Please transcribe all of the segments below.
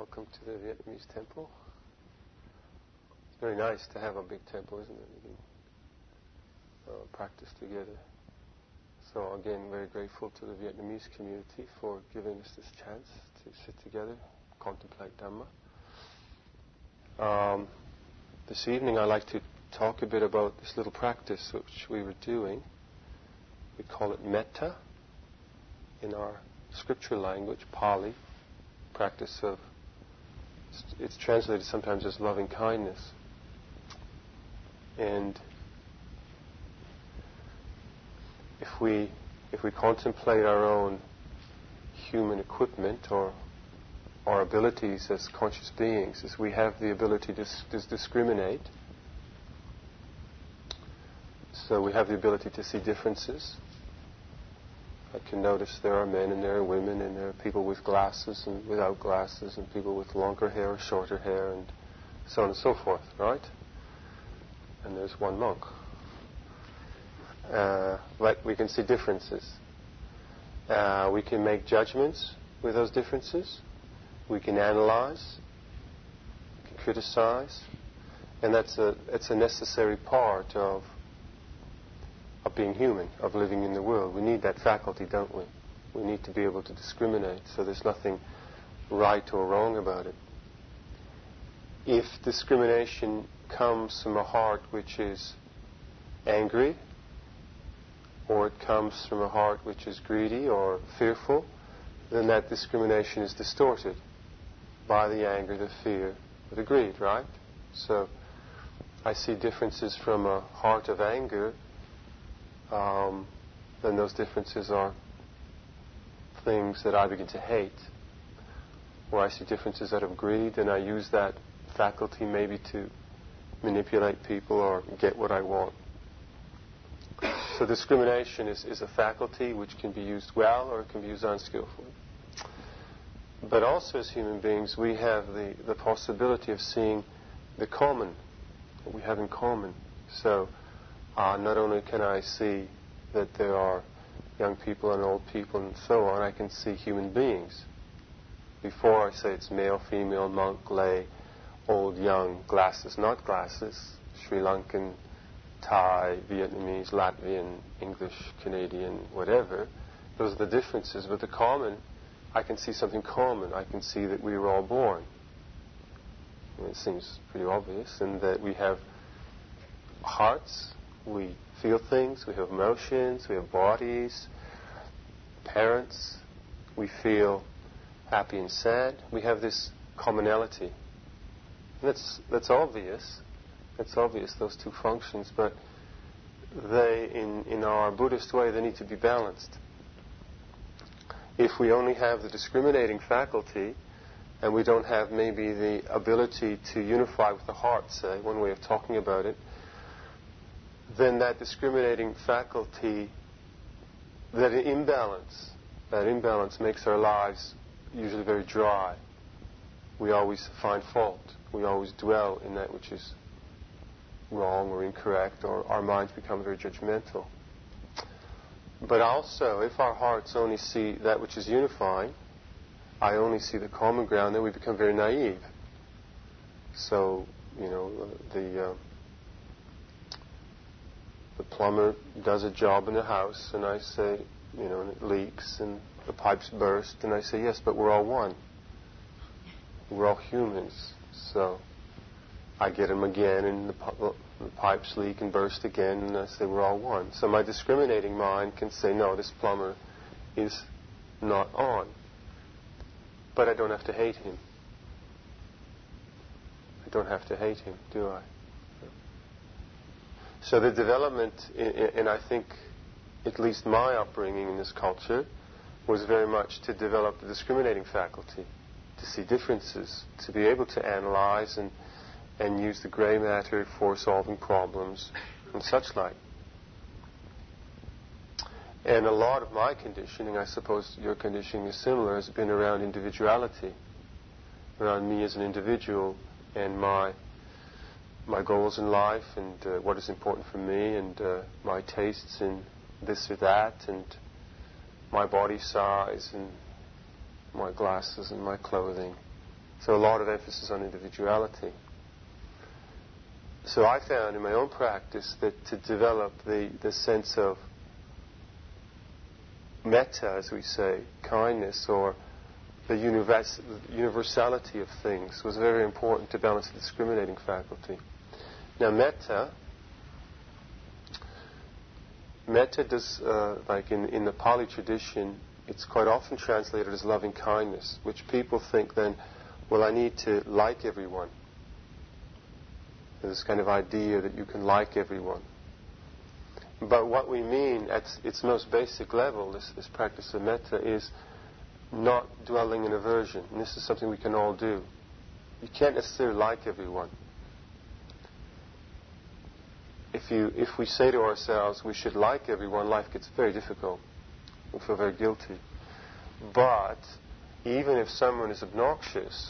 Welcome to the Vietnamese temple. It's very nice to have a big temple, isn't it? We can practice together. So again, very grateful to the Vietnamese community for giving us this chance to sit together, contemplate Dhamma. This evening I'd like to talk a bit about this little practice which we were doing. We call it metta in our scripture language, Pali. Practice of, it's translated sometimes as loving kindness. And if we contemplate our own human equipment or our abilities as conscious beings, as we have the ability to discriminate, so we have the ability to see differences. I can notice there are men and there are women and there are people with glasses and without glasses and people with longer hair or shorter hair and so on and so forth, right? And there's one monk. But we can see differences. We can make judgments with those differences. We can analyze, we can criticize, and it's a necessary part of being human, of living in the world. We need that faculty, don't we? We need to be able to discriminate, so there's nothing right or wrong about it. If discrimination comes from a heart which is angry, or it comes from a heart which is greedy or fearful, then that discrimination is distorted by the anger, the fear, or the greed, right? So I see differences from a heart of anger, then those differences are things that I begin to hate. Or I see differences out of greed, and I use that faculty maybe to manipulate people or get what I want. So discrimination is a faculty which can be used well or it can be used unskillfully. But also as human beings, we have the possibility of seeing the common, what we have in common. So not only can I see that there are young people and old people and so on, I can see human beings. Before I say it's male, female, monk, lay, old, young, glasses, not glasses, Sri Lankan, Thai, Vietnamese, Latvian, English, Canadian, whatever. Those are the differences. But the common, I can see something common. I can see that we were all born. It seems pretty obvious. And that we have hearts, we feel things, we have emotions, we have bodies, parents, we feel happy and sad. We have this commonality. And that's obvious. It's obvious, those two functions, but they, in our Buddhist way, they need to be balanced. If we only have the discriminating faculty, and we don't have maybe the ability to unify with the heart, say, one way of talking about it, then that discriminating faculty, that imbalance makes our lives usually very dry. We always find fault. We always dwell in that which is wrong or incorrect, or our minds become very judgmental. But also, if our hearts only see that which is unifying, I only see the common ground, then we become very naive. So, the plumber does a job in the house, and I say, and it leaks, and the pipes burst, and I say, yes, but we're all one. We're all humans. So I get them again, and the pipes leak and burst again, and I say, we're all one. So my discriminating mind can say, no, this plumber is not on. But I don't have to hate him. I don't have to hate him, do I? So the development, and I think at least my upbringing in this culture, was very much to develop the discriminating faculty, to see differences, to be able to analyze and use the grey matter for solving problems and such like. And a lot of my conditioning, I suppose your conditioning is similar, has been around individuality, around me as an individual and my goals in life and what is important for me and my tastes in this or that and my body size and my glasses and my clothing, So a lot of emphasis on individuality. So I found in my own practice that to develop the sense of metta, as we say, kindness, or the universality of things, was very important to balance the discriminating faculty. Now metta does, like in the Pali tradition, it's quite often translated as loving kindness, which people think then, well, I need to like everyone. There's this kind of idea that you can like everyone. But what we mean at its most basic level, this practice of metta, is not dwelling in aversion. And this is something we can all do. You can't necessarily like everyone. If we say to ourselves we should like everyone, life gets very difficult. We feel very guilty. But even if someone is obnoxious,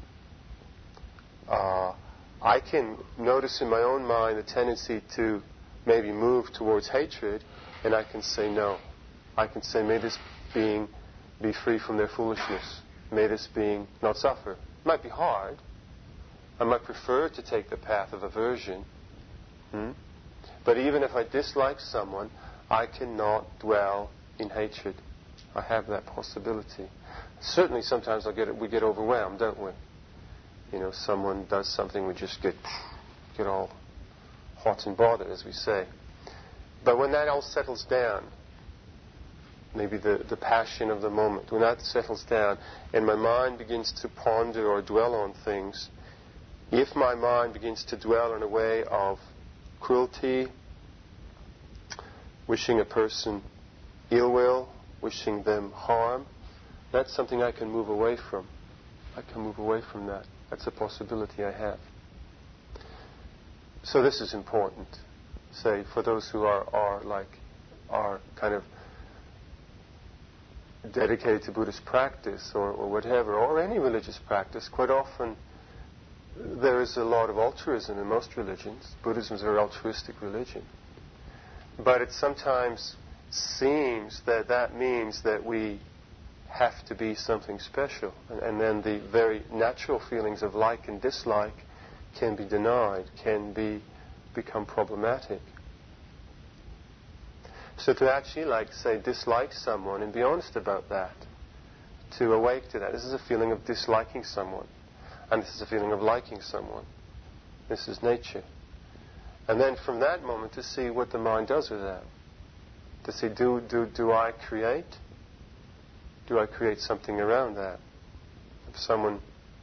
I can notice in my own mind the tendency to maybe move towards hatred, and I can say no. I can say, may this being be free from their foolishness. May this being not suffer. It might be hard. I might prefer to take the path of aversion. But even if I dislike someone, I cannot dwell in hatred. I have that possibility. Certainly sometimes we get overwhelmed, don't we? Someone does something, we just get all hot and bothered, as we say. But when that all settles down, maybe the passion of the moment, when that settles down and my mind begins to ponder or dwell on things, if my mind begins to dwell in a way of cruelty, wishing a person ill will, wishing them harm, that's something I can move away from. I can move away from that. That's a possibility I have. So this is important, say, for those who are kind of dedicated to Buddhist practice or whatever, or any religious practice. Quite often there is a lot of altruism in most religions. Buddhism is a very altruistic religion. But it sometimes seems that means that we have to be something special. And then the very natural feelings of like and dislike can be denied, can become problematic. So to actually, dislike someone and be honest about that, to awake to that. This is a feeling of disliking someone, and this is a feeling of liking someone. This is nature. And then from that moment to see what the mind does with that. To see, do I create? Do I create something around that? If someone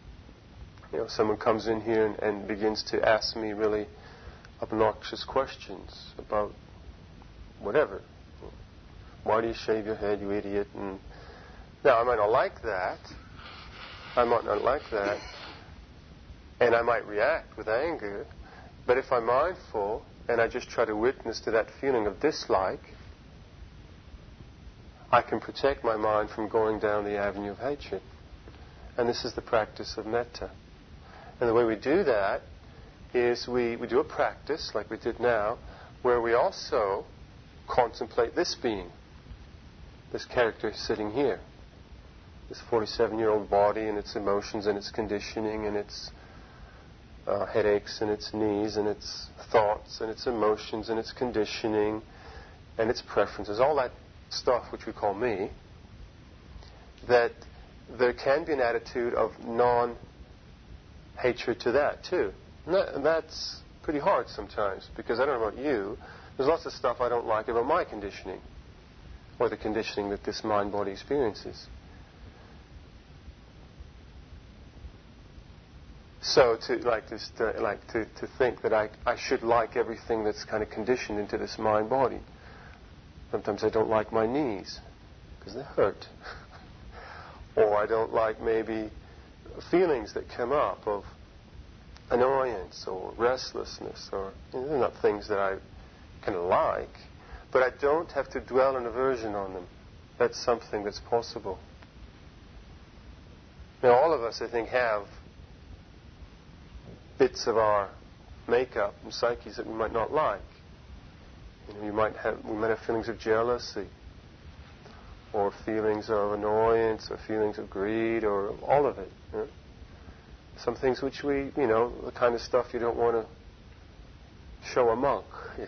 comes in here and begins to ask me really obnoxious questions about whatever. Why do you shave your head, you idiot? And now, I might not like that. And I might react with anger. But if I'm mindful and I just try to witness to that feeling of dislike, I can protect my mind from going down the avenue of hatred. And this is the practice of metta. And the way we do that is we do a practice, like we did now, where we also contemplate this being, this character sitting here, this 47-year-old body and its emotions and its conditioning and its headaches and its knees and its thoughts and its emotions and its conditioning and its preferences, all that stuff which we call me, that there can be an attitude of non-hatred to that too. And that's pretty hard sometimes, because I don't know about you, there's lots of stuff I don't like about my conditioning, or the conditioning that this mind-body experiences. So to think that I should like everything that's kind of conditioned into this mind-body. Sometimes I don't like my knees because they hurt. Or I don't like maybe feelings that come up of annoyance or restlessness, or they're not things that I kind of like, but I don't have to dwell in aversion on them. That's something that's possible. Now, all of us, I think, have bits of our makeup and psyches that we might not like. We might have feelings of jealousy, or feelings of annoyance, or feelings of greed, or all of it. Some things which we, the kind of stuff you don't want to show a monk.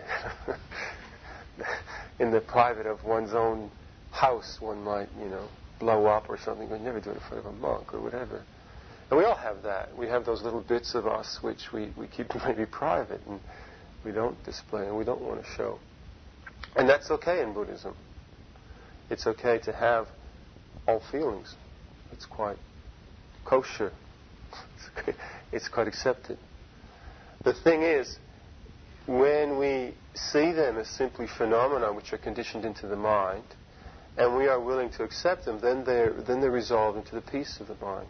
In the private of one's own house, one might, blow up or something. We'd never do it in front of a monk or whatever. And we all have that. We have those little bits of us which we keep maybe private and we don't display and we don't want to show. And that's okay in Buddhism. It's okay to have all feelings. It's quite kosher. It's quite accepted. The thing is, when we see them as simply phenomena which are conditioned into the mind, and we are willing to accept them, then they're resolved into the peace of the mind.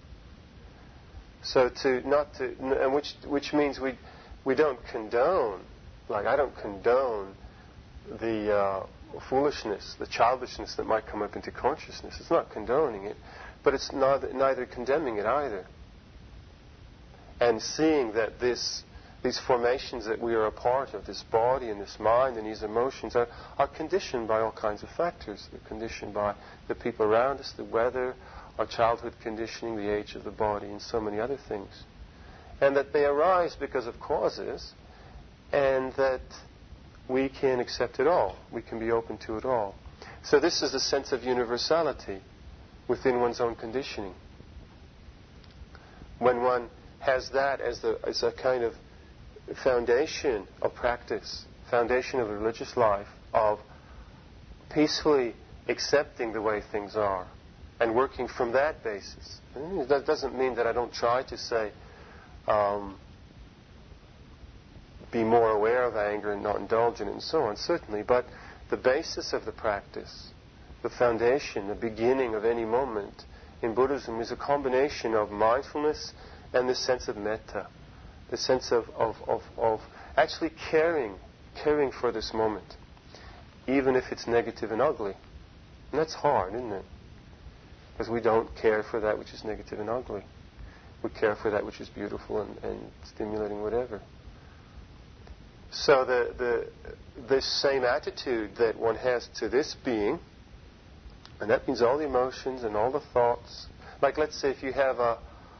So which means we don't condone, like I don't condone the foolishness, the childishness that might come up into consciousness. It's not condoning it, but it's neither condemning it either. And seeing that these formations that we are a part of, this body and this mind and these emotions, are conditioned by all kinds of factors. They're conditioned by the people around us, the weather, our childhood conditioning, the age of the body, and so many other things. And that they arise because of causes, and that we can accept it all. We can be open to it all. So this is the sense of universality within one's own conditioning. When one has that as a kind of foundation of practice, foundation of the religious life, of peacefully accepting the way things are and working from that basis. And that doesn't mean that I don't try to say, be more aware of anger and not indulge in it and so on, certainly, but the basis of the practice, the foundation, the beginning of any moment in Buddhism is a combination of mindfulness and the sense of metta, the sense of actually caring for this moment, even if it's negative and ugly. And that's hard, isn't it? Because we don't care for that which is negative and ugly. We care for that which is beautiful and stimulating, whatever. So this same attitude that one has to this being, and that means all the emotions and all the thoughts. Like, let's say if you have a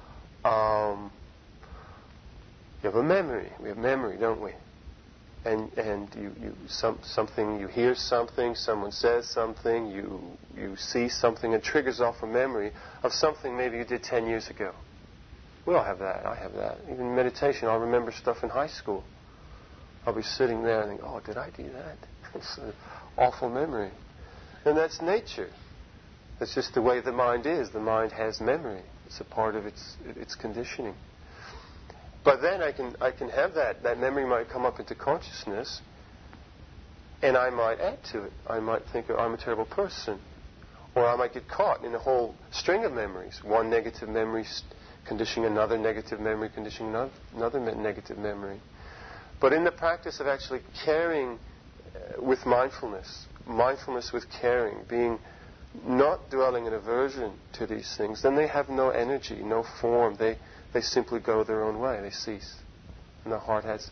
memory. We have memory, don't we? And you hear something, someone says something, you see something, and triggers off a memory of something maybe you did 10 years ago. We all have that. I have that. Even in meditation, I'll remember stuff in high school. I'll be sitting there and think, oh, did I do that? It's an awful memory. And that's nature. That's just the way the mind is. The mind has memory. It's a part of its conditioning. But then I can have that memory might come up into consciousness, and I might add to it. I might think, I'm a terrible person. Or I might get caught in a whole string of memories. One negative memory conditioning another negative memory, conditioning another negative memory. But in the practice of actually caring with mindfulness with caring, being not dwelling in aversion to these things, then they have no energy, no form. They simply go their own way. They cease, and the heart has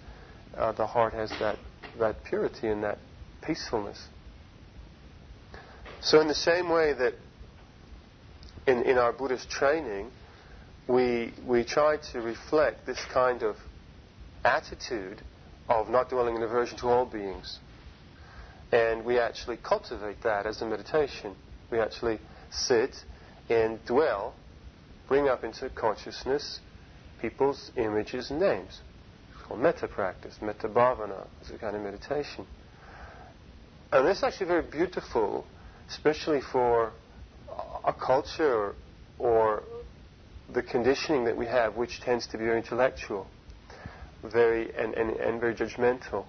that purity and that peacefulness. So, in the same way that in our Buddhist training, we try to reflect this kind of attitude of not dwelling in aversion to all beings, and we actually cultivate that as a meditation. We actually sit and dwell, bring up into consciousness people's images and names. It's called metta practice. Metta bhavana is a kind of meditation. And this is actually very beautiful, especially for a culture or the conditioning that we have, which tends to be very intellectual, very judgmental.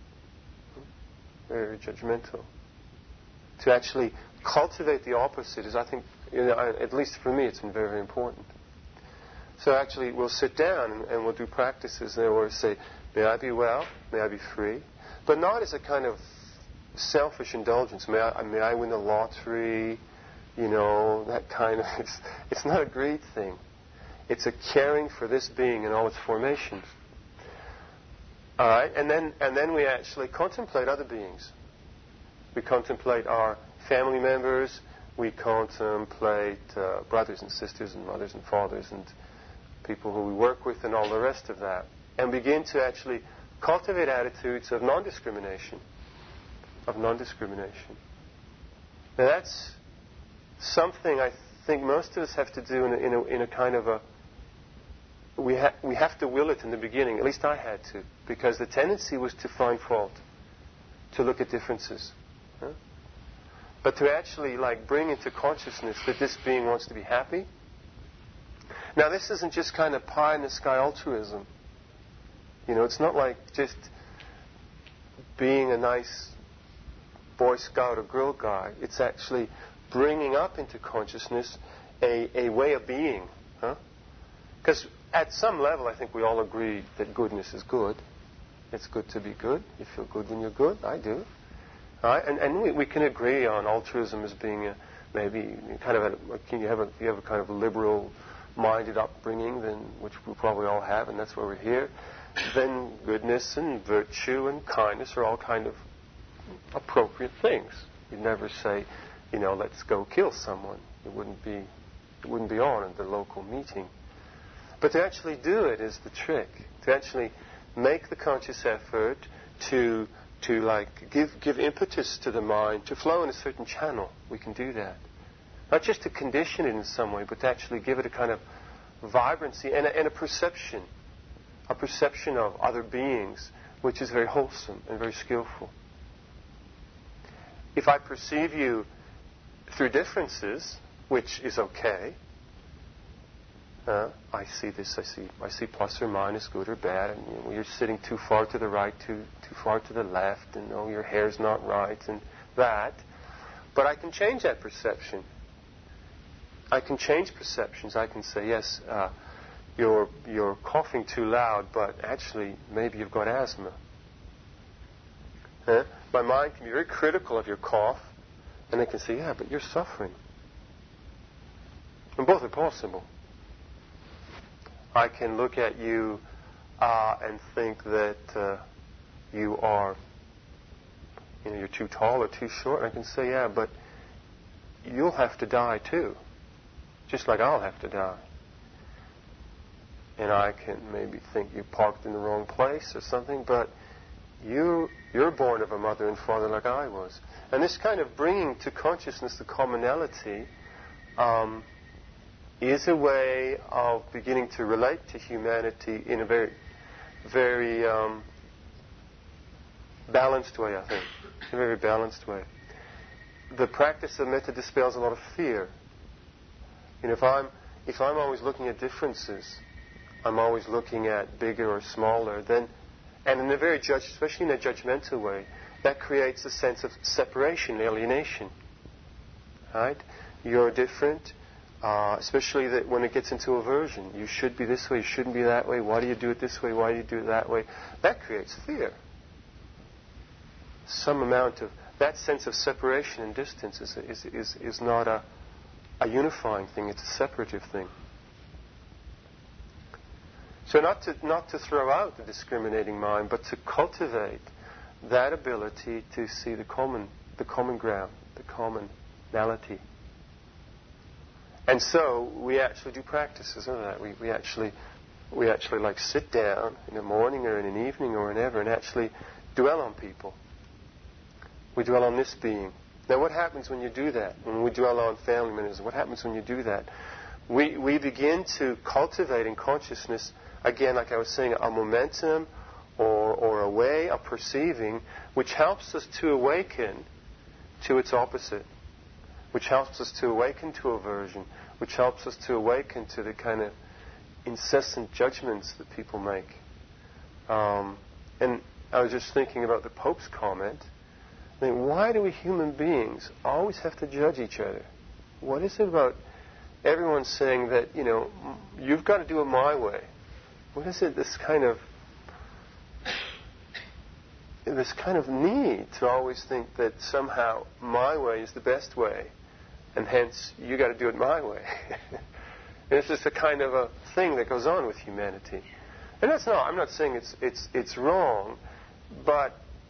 Very judgmental. To actually cultivate the opposite is, I think, at least for me, it's been very, very important. So actually, we'll sit down and we'll do practices and we'll say, may I be well, may I be free, but not as a kind of selfish indulgence. May I win the lottery, that kind of. It's not a greed thing. It's a caring for this being in all its formations. All right, and then we actually contemplate other beings. We contemplate our family members. We contemplate brothers and sisters and mothers and fathers and people who we work with, and all the rest of that, and begin to actually cultivate attitudes of non-discrimination. Now that's something I think most of us have to do in a kind of a... We have to will it in the beginning. At least I had to, because the tendency was to find fault, to look at differences. Huh? But to actually bring into consciousness that this being wants to be happy. Now this isn't just kind of pie-in-the-sky altruism. It's not like just being a nice Boy Scout or Girl Guide. It's actually bringing up into consciousness a way of being. Because at some level, I think we all agree that goodness is good. It's good to be good. You feel good when you're good. I do. Right? And we can agree on altruism as being maybe kind of you have a kind of liberal-minded upbringing, which we probably all have, and that's why we're here. Then goodness and virtue and kindness are all kind of appropriate things. You'd never say, let's go kill someone. It wouldn't be on at the local meeting. But to actually do it is the trick. To actually make the conscious effort to give impetus to the mind to flow in a certain channel. We can do that. Not just to condition it in some way, but to actually give it a kind of vibrancy and a perception. A perception of other beings, which is very wholesome and very skillful. If I perceive you through differences, which is okay, I see this, I see plus or minus, good or bad, and you're sitting too far to the right, too far to the left, and your hair's not right, and that. But I can change that perception. I can change perceptions. I can say, yes, you're coughing too loud, but actually maybe you've got asthma. My mind can be very critical of your cough, and they can say, yeah, but you're suffering. And both are possible. I can look at you and think that you are, you're too tall or too short. And I can say, yeah, but you'll have to die too, just like I'll have to die. And I can maybe think you parked in the wrong place or something, but you're born of a mother and father like I was. And this kind of bringing to consciousness the commonality is a way of beginning to relate to humanity in a very, very balanced way, I think. In a very balanced way. The practice of metta dispels a lot of fear. If I'm always looking at differences, I'm always looking at bigger or smaller, and in a very especially in a judgmental way, that creates a sense of separation, alienation. Right? You're different, especially when it gets into aversion. You should be this way, you shouldn't be that way. Why do you do it this way? Why do you do it that way? That creates fear. Some amount of that sense of separation and distance is not a unifying thing. It's a separative thing. So not to throw out the discriminating mind, but to cultivate that ability to see the common ground, the commonality. And so we actually do practices of that. We actually sit down in the morning or in an evening or whenever and actually dwell on people. We dwell on this being. Now what happens when you do that? When we dwell on family members, what happens when you do that? We begin to cultivate in consciousness, again, like I was saying, a momentum or a way of perceiving which helps us to awaken to its opposite, which helps us to awaken to aversion, which helps us to awaken to the kind of incessant judgments that people make. And I was just thinking about the Pope's comment. I mean, why do we human beings always have to judge each other? What is it about everyone saying that, you've got to do it my way? What is it, this kind of need to always think that somehow my way is the best way, and hence you got to do it my way? And it's just a kind of a thing that goes on with humanity. And I'm not saying it's wrong, but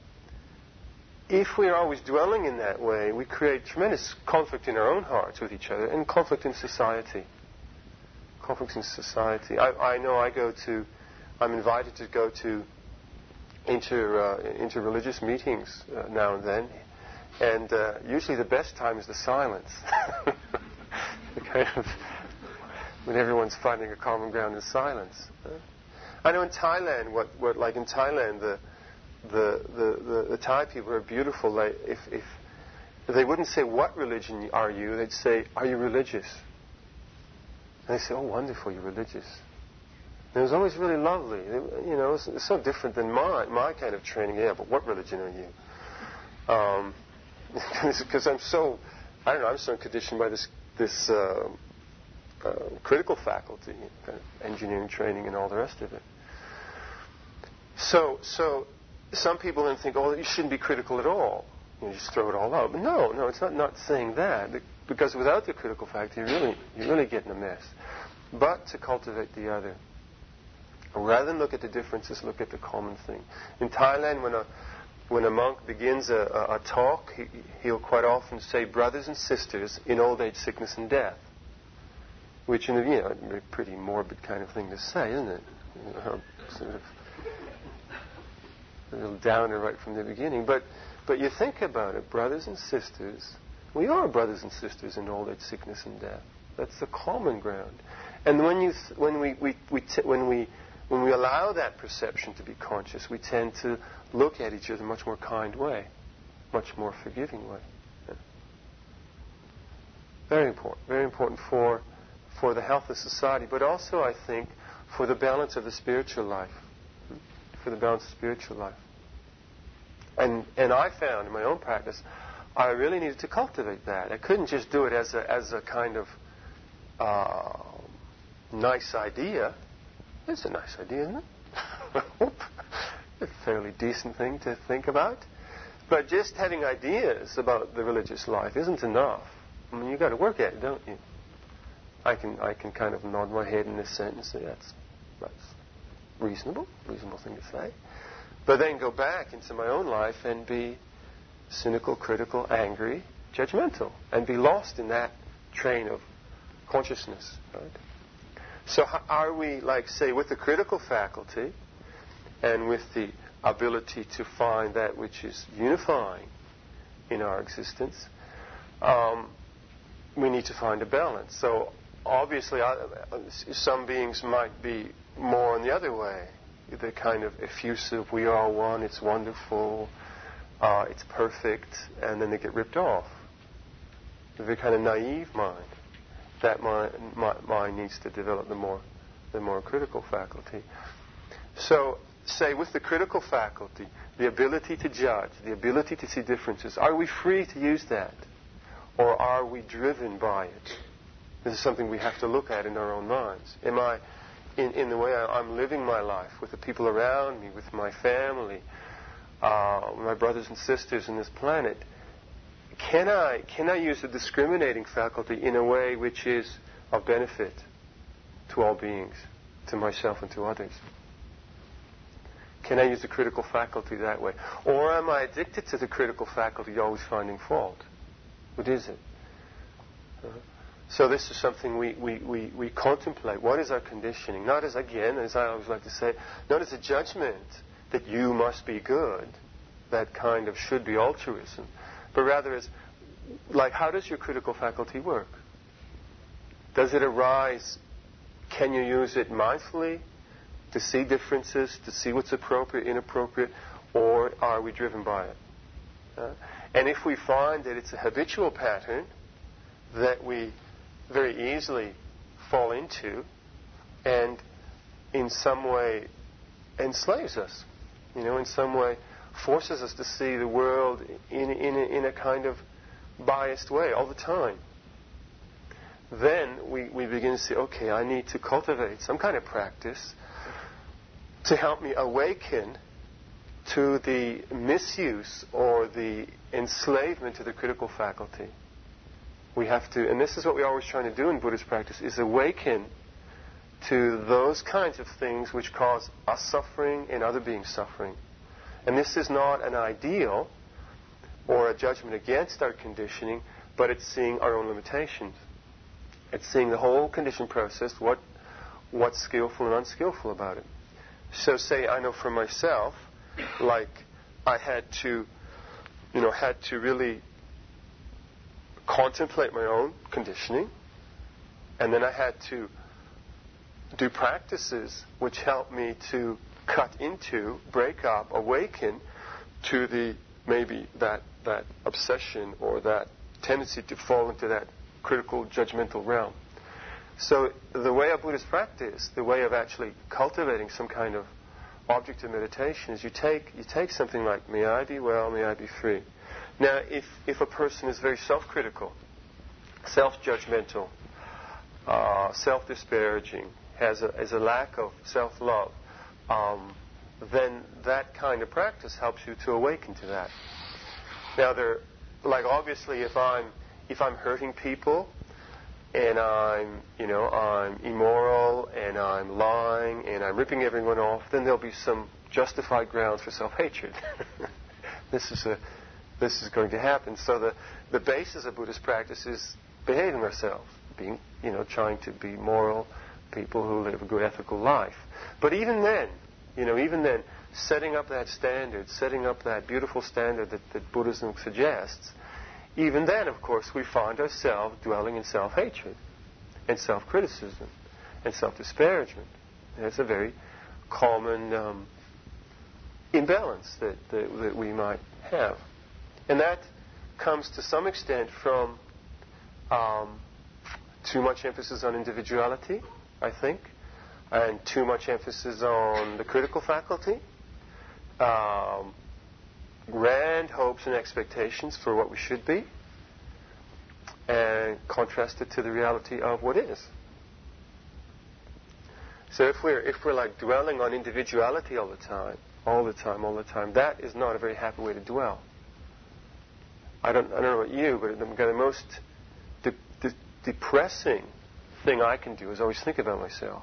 if we're always dwelling in that way, we create tremendous conflict in our own hearts with each other and conflict in society. conflicts in society. I know I'm invited to go to inter-religious meetings now and then, and usually the best time is the silence. The kind of when everyone's finding a common ground in silence. I know in Thailand, like in Thailand, the Thai people are beautiful. Like if they wouldn't say, "What religion are you?" They'd say, "Are you religious?" And they say, "Oh, wonderful, you're religious." And it was always really lovely. It's so different than my kind of training. Yeah, but what religion are you? Because I'm so conditioned by this critical faculty, kind of engineering training and all the rest of it. So some people then think, "Oh, you shouldn't be critical at all. You just throw it all out." But no, it's not saying that, because without the critical faculty, you really get in a mess. But to cultivate the other, rather than look at the differences, look at the common thing. In Thailand, when a monk begins a talk, he'll quite often say, "Brothers and sisters in old age, sickness, and death," which is a pretty morbid kind of thing to say, isn't it? Sort of a little downer right from the beginning. But you think about it, brothers and sisters. We are brothers and sisters in old age, sickness, and death. That's the common ground. And when we allow that perception to be conscious, we tend to look at each other in a much more kind way, much more forgiving way. Yeah. Very important for the health of society, but also, I think, for the balance of the spiritual life. And I found in my own practice, I really needed to cultivate that. I couldn't just do it as a kind of nice idea. It's a nice idea, isn't it? A fairly decent thing to think about. But just having ideas about the religious life isn't enough. I mean, you've got to work at it, don't you? I can kind of nod my head in this sentence and say that's reasonable thing to say. But then go back into my own life and be cynical, critical, angry, judgmental, and be lost in that train of consciousness. Right? So are we, like, say, with the critical faculty and with the ability to find that which is unifying in our existence, we need to find a balance. So obviously, some beings might be more in the other way. The kind of effusive, we are one, it's wonderful, it's perfect, and then they get ripped off. The kind of naive mind. That mind needs to develop the more critical faculty. So, say with the critical faculty, the ability to judge, the ability to see differences, are we free to use that? Or are we driven by it? This is something we have to look at in our own minds. Am I, in the way I'm living my life, with the people around me, with my family, my brothers and sisters in this planet, can I use the discriminating faculty in a way which is of benefit to all beings, to myself and to others? Can I use the critical faculty that way? Or am I addicted to the critical faculty, always finding fault? What is it? So this is something we contemplate. What is our conditioning? Not as, again, as I always like to say, not as a judgment that you must be good, that kind of should be altruism, but rather as, like, how does your critical faculty work? Does it arise? Can you use it mindfully to see differences, to see what's appropriate, inappropriate, or are we driven by it? And if we find that it's a habitual pattern that we very easily fall into and in some way enslaves us, in some way forces us to see the world in a kind of biased way all the time, then we begin to say, okay, I need to cultivate some kind of practice to help me awaken to the misuse or the enslavement to the critical faculty. We have to, and this is what we're always trying to do in Buddhist practice, is awaken to those kinds of things which cause us suffering and other beings suffering. And this is not an ideal or a judgment against our conditioning, but it's seeing our own limitations. It's seeing the whole conditioned process, what what's skillful and unskillful about it. So say I know for myself, like I had to really contemplate my own conditioning, and then I had to do practices which helped me to cut into, break up, awaken to the maybe that obsession or that tendency to fall into that critical judgmental realm. So the way of Buddhist practice, the way of actually cultivating some kind of object of meditation is you take something like, may I be well, may I be free. Now, if a person is very self-critical, self-judgmental, self-disparaging, has a lack of self-love, then that kind of practice helps you to awaken to that. Now, obviously, if I'm hurting people, and I'm immoral, and I'm lying, and I'm ripping everyone off, then there'll be some justified grounds for self-hatred. This is going to happen. So the basis of Buddhist practice is behaving ourselves, trying to be moral people who live a good ethical life. But even then, setting up that standard, setting up that beautiful standard that Buddhism suggests, even then, of course, we find ourselves dwelling in self-hatred and self-criticism and self-disparagement. It's a very common imbalance that we might have. And that comes to some extent from too much emphasis on individuality, I think, and too much emphasis on the critical faculty, grand hopes and expectations for what we should be, and contrasted to the reality of what is. So if we're like dwelling on individuality all the time, that is not a very happy way to dwell. I don't know about you, but the most depressing thing I can do is always think about myself.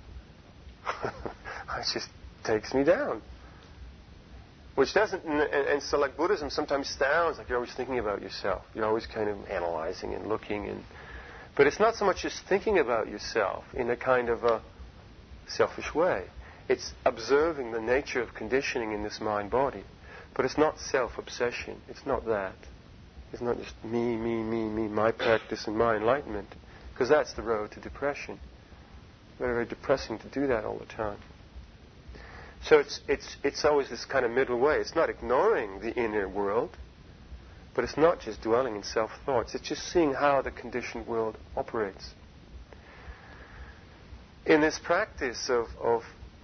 It just takes me down. Which doesn't, and so like Buddhism sometimes sounds like you're always thinking about yourself. You're always kind of analyzing and looking, but it's not so much just thinking about yourself in a kind of a selfish way. It's observing the nature of conditioning in this mind-body. But it's not self-obsession. It's not that. It's not just me, my practice and my enlightenment. Because that's the road to depression. Very, very depressing to do that all the time. So it's always this kind of middle way. It's not ignoring the inner world, but it's not just dwelling in self-thoughts. It's just seeing how the conditioned world operates. In this practice of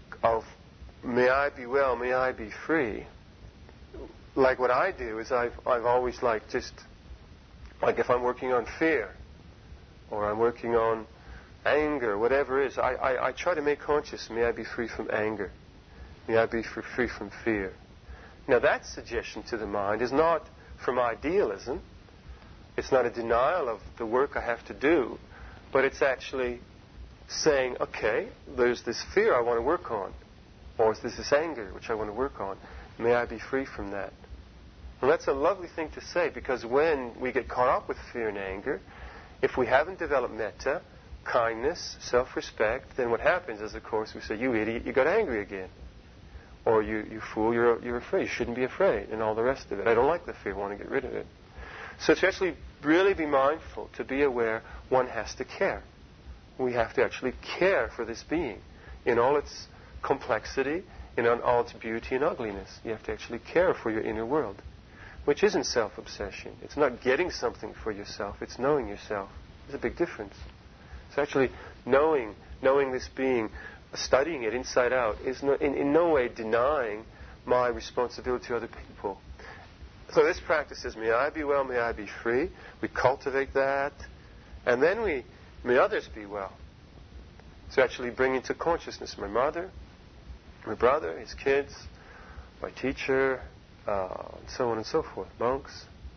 may I be well, may I be free, like what I do is I've always just if I'm working on fear or I'm working on anger, whatever it is, I try to make conscious, may I be free from anger. May I be free from fear. Now that suggestion to the mind is not from idealism. It's not a denial of the work I have to do, but it's actually saying, okay, there's this fear I want to work on, or there's this anger which I want to work on. May I be free from that. And that's a lovely thing to say, because when we get caught up with fear and anger, if we haven't developed metta, kindness, self-respect, then what happens is, of course, we say, you idiot, you got angry again. Or you fool, you're afraid. You shouldn't be afraid, and all the rest of it. I don't like the fear, I want to get rid of it. So to actually really be mindful, to be aware, one has to care. We have to actually care for this being in all its complexity, in all its beauty and ugliness. You have to actually care for your inner world, which isn't self-obsession. It's not getting something for yourself. It's knowing yourself. There's a big difference. So actually knowing this being, studying it inside out, is in no way denying my responsibility to other people. So this practice is, may I be well, may I be free. We cultivate that. And then may others be well. So actually bring into consciousness my mother, my brother, his kids, my teacher, and so on and so forth, monks.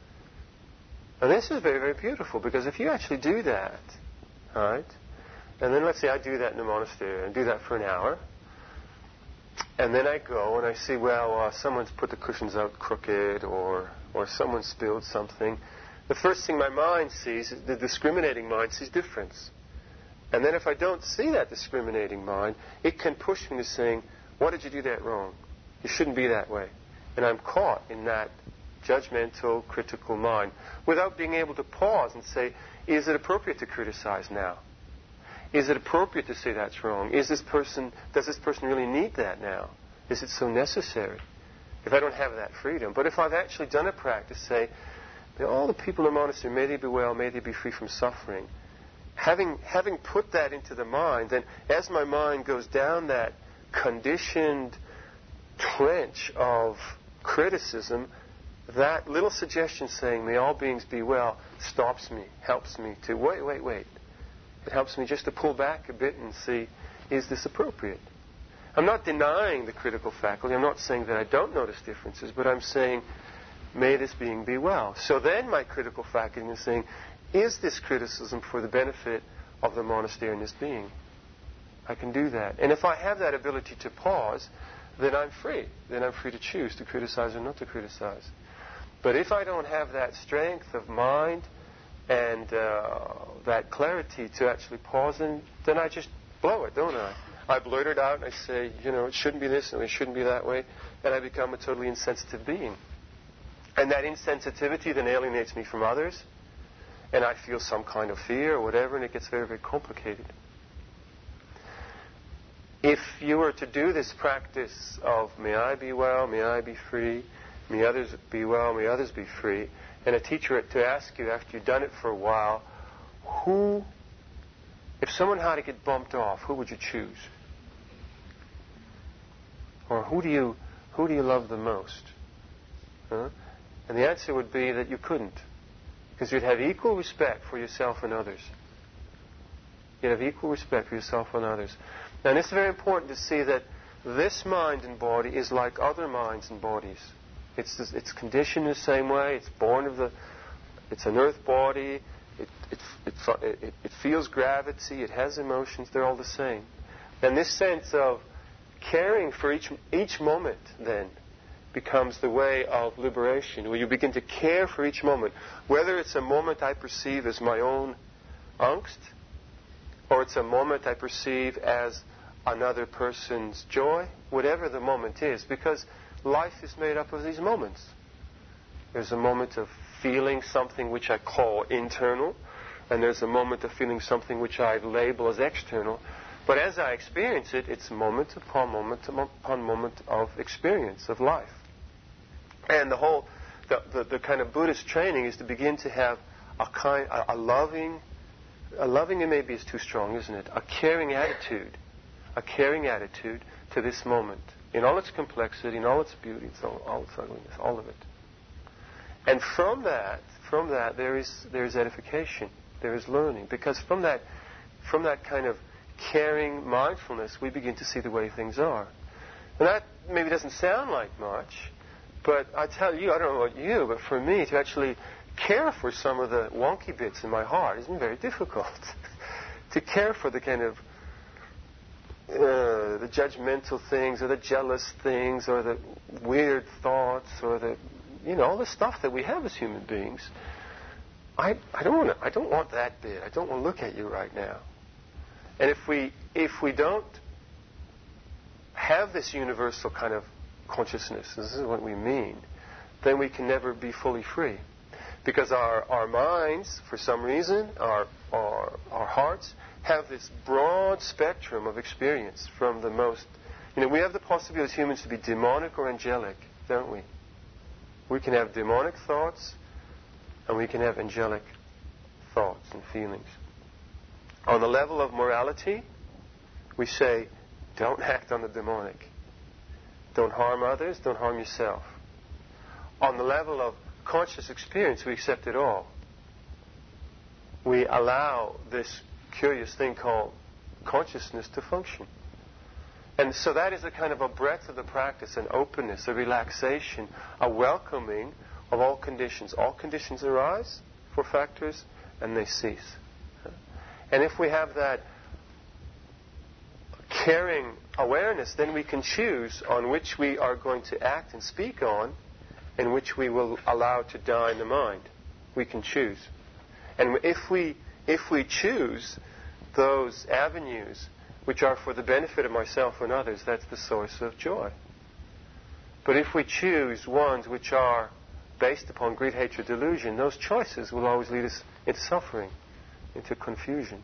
And this is very, very beautiful, because if you actually do that, right, and then let's say I do that in a monastery, and do that for an hour, and then I go and I see, someone's put the cushions out crooked, or someone spilled something. The first thing my mind sees, the discriminating mind sees difference. And then if I don't see that discriminating mind, it can push me to saying, why did you do that wrong? You shouldn't be that way. And I'm caught in that judgmental, critical mind without being able to pause and say, is it appropriate to criticize now? Is it appropriate to say that's wrong? Does this person really need that now? Is it so necessary? If I don't have that freedom. But if I've actually done a practice, say, all the people in the monastery, may they be well, may they be free from suffering. Having put that into the mind, then as my mind goes down that conditioned trench of criticism, that little suggestion saying, may all beings be well, stops me, helps me to, wait. It helps me just to pull back a bit and see, is this appropriate? I'm not denying the critical faculty. I'm not saying that I don't notice differences, but I'm saying, may this being be well. So then my critical faculty is saying, is this criticism for the benefit of the monastery and this being? I can do that. And if I have that ability to pause, then I'm free. Then I'm free to choose to criticize or not to criticize. But if I don't have that strength of mind and that clarity to actually pause, then I just blow it, don't I? I blurt it out and I say, it shouldn't be this and it shouldn't be that way, and I become a totally insensitive being. And that insensitivity then alienates me from others, and I feel some kind of fear or whatever, and it gets very, very complicated. If you were to do this practice of may I be well, may I be free, may others be well, may others be free, and a teacher were to ask you after you've done it for a while, if someone had to get bumped off, who would you choose? Or who do you love the most? Huh? And the answer would be that you couldn't. Because you'd have equal respect for yourself and others. You'd have equal respect for yourself and others. Now, it's very important to see that this mind and body is like other minds and bodies. It's conditioned the same way. It's an earth body. It feels gravity. It has emotions. They're all the same. And this sense of caring for each moment then becomes the way of liberation, where you begin to care for each moment, whether it's a moment I perceive as my own angst, or it's a moment I perceive as another person's joy, whatever the moment is, because life is made up of these moments. There's a moment of feeling something which I call internal, and there's a moment of feeling something which I label as external. But as I experience it, it's moment upon moment upon moment of experience of life. And the kind of Buddhist training is to begin to have a loving, and maybe is too strong, isn't it? A caring attitude to this moment, in all its complexity, in all its beauty, all its ugliness, all of it. And from that there is edification, there is learning, because from that kind of caring mindfulness, we begin to see the way things are. And that maybe doesn't sound like much, but I tell you, I don't know about you, but for me to actually care for some of the wonky bits in my heart has been very difficult. To care for the kind of the judgmental things, or the jealous things, or the weird thoughts, or the all the stuff that we have as human beings. I don't want that bit. I don't want to look at you right now. And if we don't have this universal kind of consciousness, this is what we mean, then we can never be fully free. Because our minds, for some reason, our hearts, have this broad spectrum of experience from the most... we have the possibility as humans to be demonic or angelic, don't we? We can have demonic thoughts, and we can have angelic thoughts and feelings. On the level of morality, we say, don't act on the demonic. Don't harm others, don't harm yourself. On the level of conscious experience, we accept it all. We allow this curious thing called consciousness to function. And so that is a kind of a breadth of the practice, an openness, a relaxation, a welcoming of all conditions. All conditions arise for factors, and they cease. And if we have that caring awareness, then we can choose on which we are going to act and speak on, and which we will allow to die in the mind. We can choose. And if we choose those avenues which are for the benefit of myself and others, that's the source of joy. But if we choose ones which are based upon greed, hatred, delusion, those choices will always lead us into suffering, into confusion,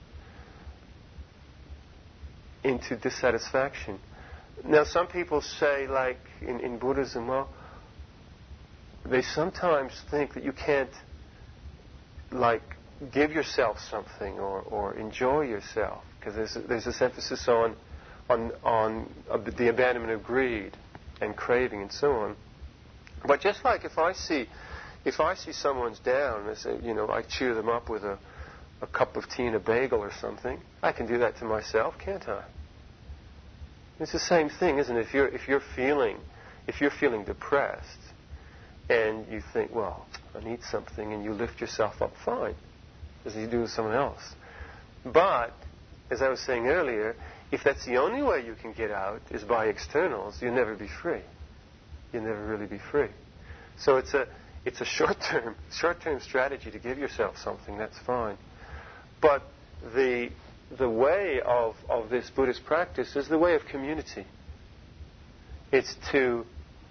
into dissatisfaction. Now, some people say, like in Buddhism, well, they sometimes think that you can't, like, give yourself something or enjoy yourself, because there's this emphasis on the abandonment of greed and craving and so on. But just like if I see someone's down, and say, I cheer them up with a cup of tea and a bagel or something, I can do that to myself, can't I? It's the same thing, isn't it? If you're feeling depressed and you think, well, I need something, and you lift yourself up, fine, as you do with someone else. But, as I was saying earlier, if that's the only way you can get out is by externals, you'll never be free. You'll never really be free. So it's a short-term strategy to give yourself something. That's fine. But the way of this Buddhist practice is the way of community. It's to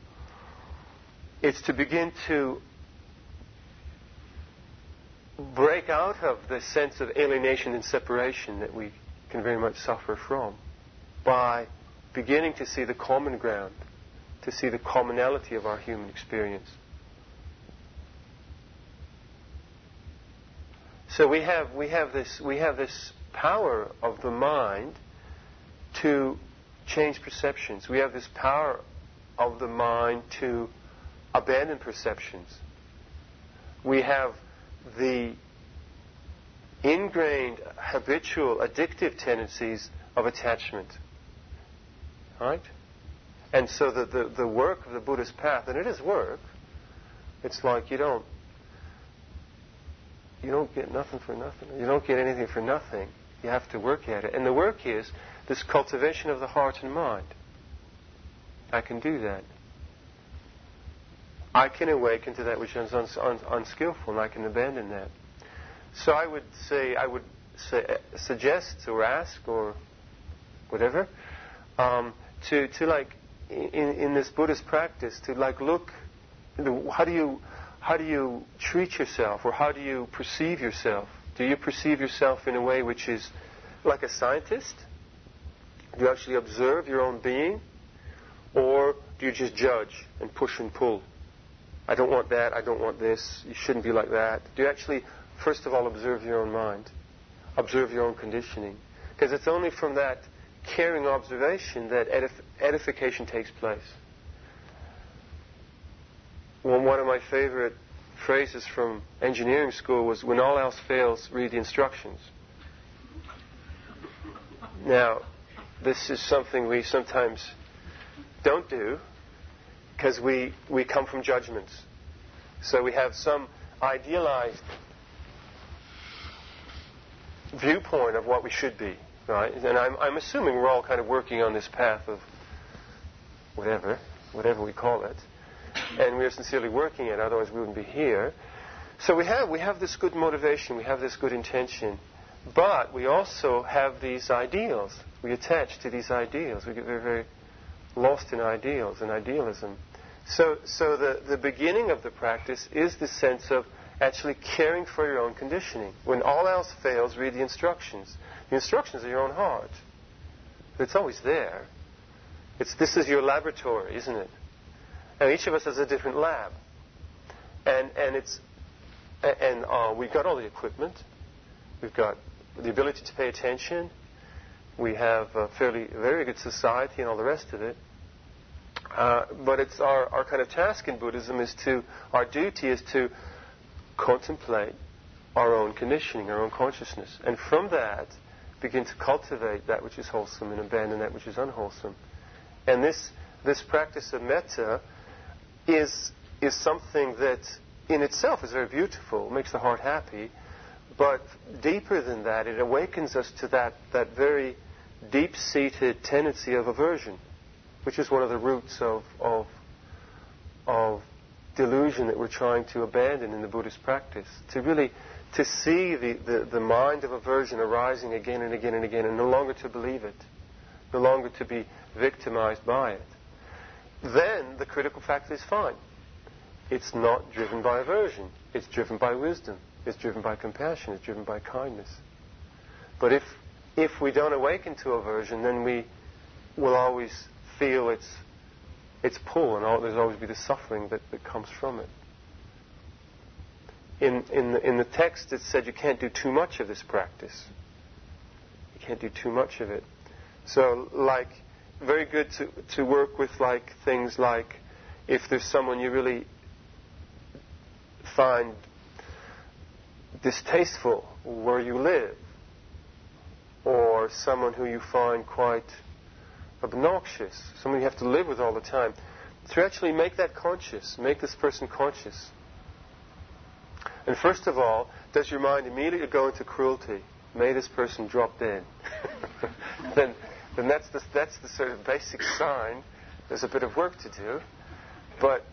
begin to break out of the sense of alienation and separation that we can very much suffer from by beginning to see the common ground, to see the commonality of our human experience. So we have this power of the mind to change perceptions. We have this power of the mind to abandon perceptions. We have the ingrained, habitual, addictive tendencies of attachment. Right? And so the work of the Buddhist path, and it is work, it's like you don't get nothing for nothing. You don't get anything for nothing. You have to work at it. And the work is this cultivation of the heart and mind. I can do that. I can awaken to that which is unskillful, and I can abandon that. So I would suggest or ask or whatever, to like in this Buddhist practice to like look, how do you treat yourself, or how do you perceive yourself? Do you perceive yourself in a way which is like a scientist? Do you actually observe your own being? Or do you just judge and push and pull? I don't want that, I don't want this, you shouldn't be like that. Do you actually, first of all, observe your own mind? Observe your own conditioning? Because it's only from that caring observation that edification takes place. Well, one of my favorite phrases from engineering school was, when all else fails, read the instructions. Now, this is something we sometimes don't do because we come from judgments. So we have some idealized viewpoint of what we should be, right? And I'm assuming we're all kind of working on this path of whatever we call it. And we are sincerely working it, otherwise we wouldn't be here. So we have this good motivation, we have this good intention, but we also have these ideals. We attach to these ideals. We get very, very lost in ideals and idealism. So the beginning of the practice is the sense of actually caring for your own conditioning. When all else fails, read the instructions. The instructions are your own heart. It's always there. This is your laboratory, isn't it? And each of us has a different lab. And we've got all the equipment. We've got the ability to pay attention. We have a very good society and all the rest of it. But it's our kind of task in Buddhism our duty is to contemplate our own conditioning, our own consciousness. And from that, begin to cultivate that which is wholesome and abandon that which is unwholesome. And this practice of metta is something that in itself is very beautiful, makes the heart happy, but deeper than that, it awakens us to that very deep-seated tendency of aversion, which is one of the roots of delusion that we're trying to abandon in the Buddhist practice. To see the mind of aversion arising again and again and again, and no longer to believe it, no longer to be victimized by it. Then the critical faculty is fine. It's not driven by aversion. It's driven by wisdom. It's driven by compassion. It's driven by kindness. But if we don't awaken to aversion, then we will always feel its pull, and there's always be the suffering that comes from it. In the text, it said you can't do too much of this practice. You can't do too much of it. So, very good to work with things like if there's someone you really find distasteful where you live, or someone who you find quite obnoxious, someone you have to live with all the time, to actually make that conscious, make this person conscious. And first of all, does your mind immediately go into cruelty? May this person drop dead. then that's the sort of basic sign. There's a bit of work to do, but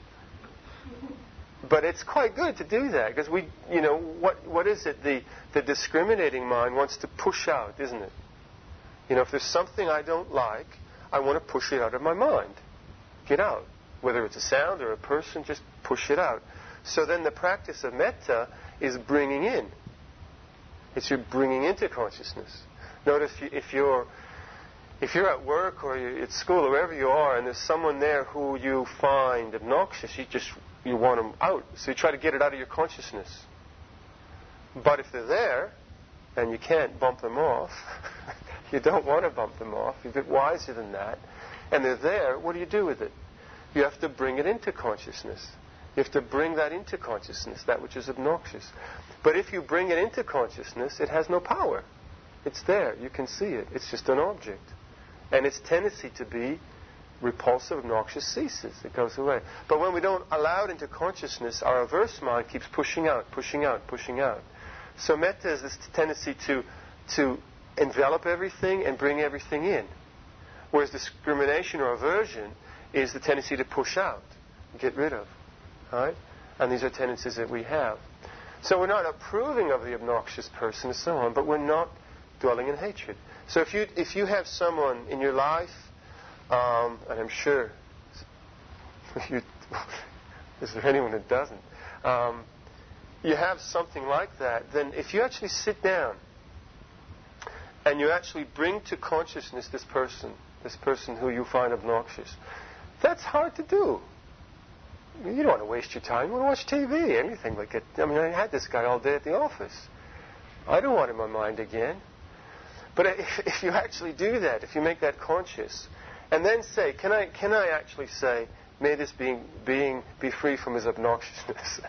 it's quite good to do that, because what is it? The discriminating mind wants to push out, isn't it? If there's something I don't like, I want to push it out of my mind. Get out. Whether it's a sound or a person, just push it out. So then the practice of metta is bringing in. It's your bringing into consciousness. Notice if you're at work or you're at school or wherever you are, and there's someone there who you find obnoxious, you want them out. So you try to get it out of your consciousness. But if they're there, and you can't bump them off, you don't want to bump them off, you're a bit wiser than that, and they're there, what do you do with it? You have to bring it into consciousness. You have to bring that into consciousness, that which is obnoxious. But if you bring it into consciousness, it has no power. It's there. You can see it. It's just an object. And its tendency to be repulsive, obnoxious ceases. It goes away. But when we don't allow it into consciousness, our averse mind keeps pushing out, pushing out, pushing out. So metta is this tendency to envelop everything and bring everything in. Whereas discrimination or aversion is the tendency to push out, get rid of. Right? And these are tendencies that we have. So we're not approving of the obnoxious person and so on, but we're not dwelling in hatred. So if you have someone in your life, and I'm sure, is there anyone that doesn't? You have something like that, then if you actually sit down and you actually bring to consciousness this person who you find obnoxious, that's hard to do. You don't want to waste your time. You want to watch TV, anything like it. I mean, I had this guy all day at the office. I don't want him in my mind again. But if you actually do that, if you make that conscious, and then say, can I actually say, may this being be free from his obnoxiousness?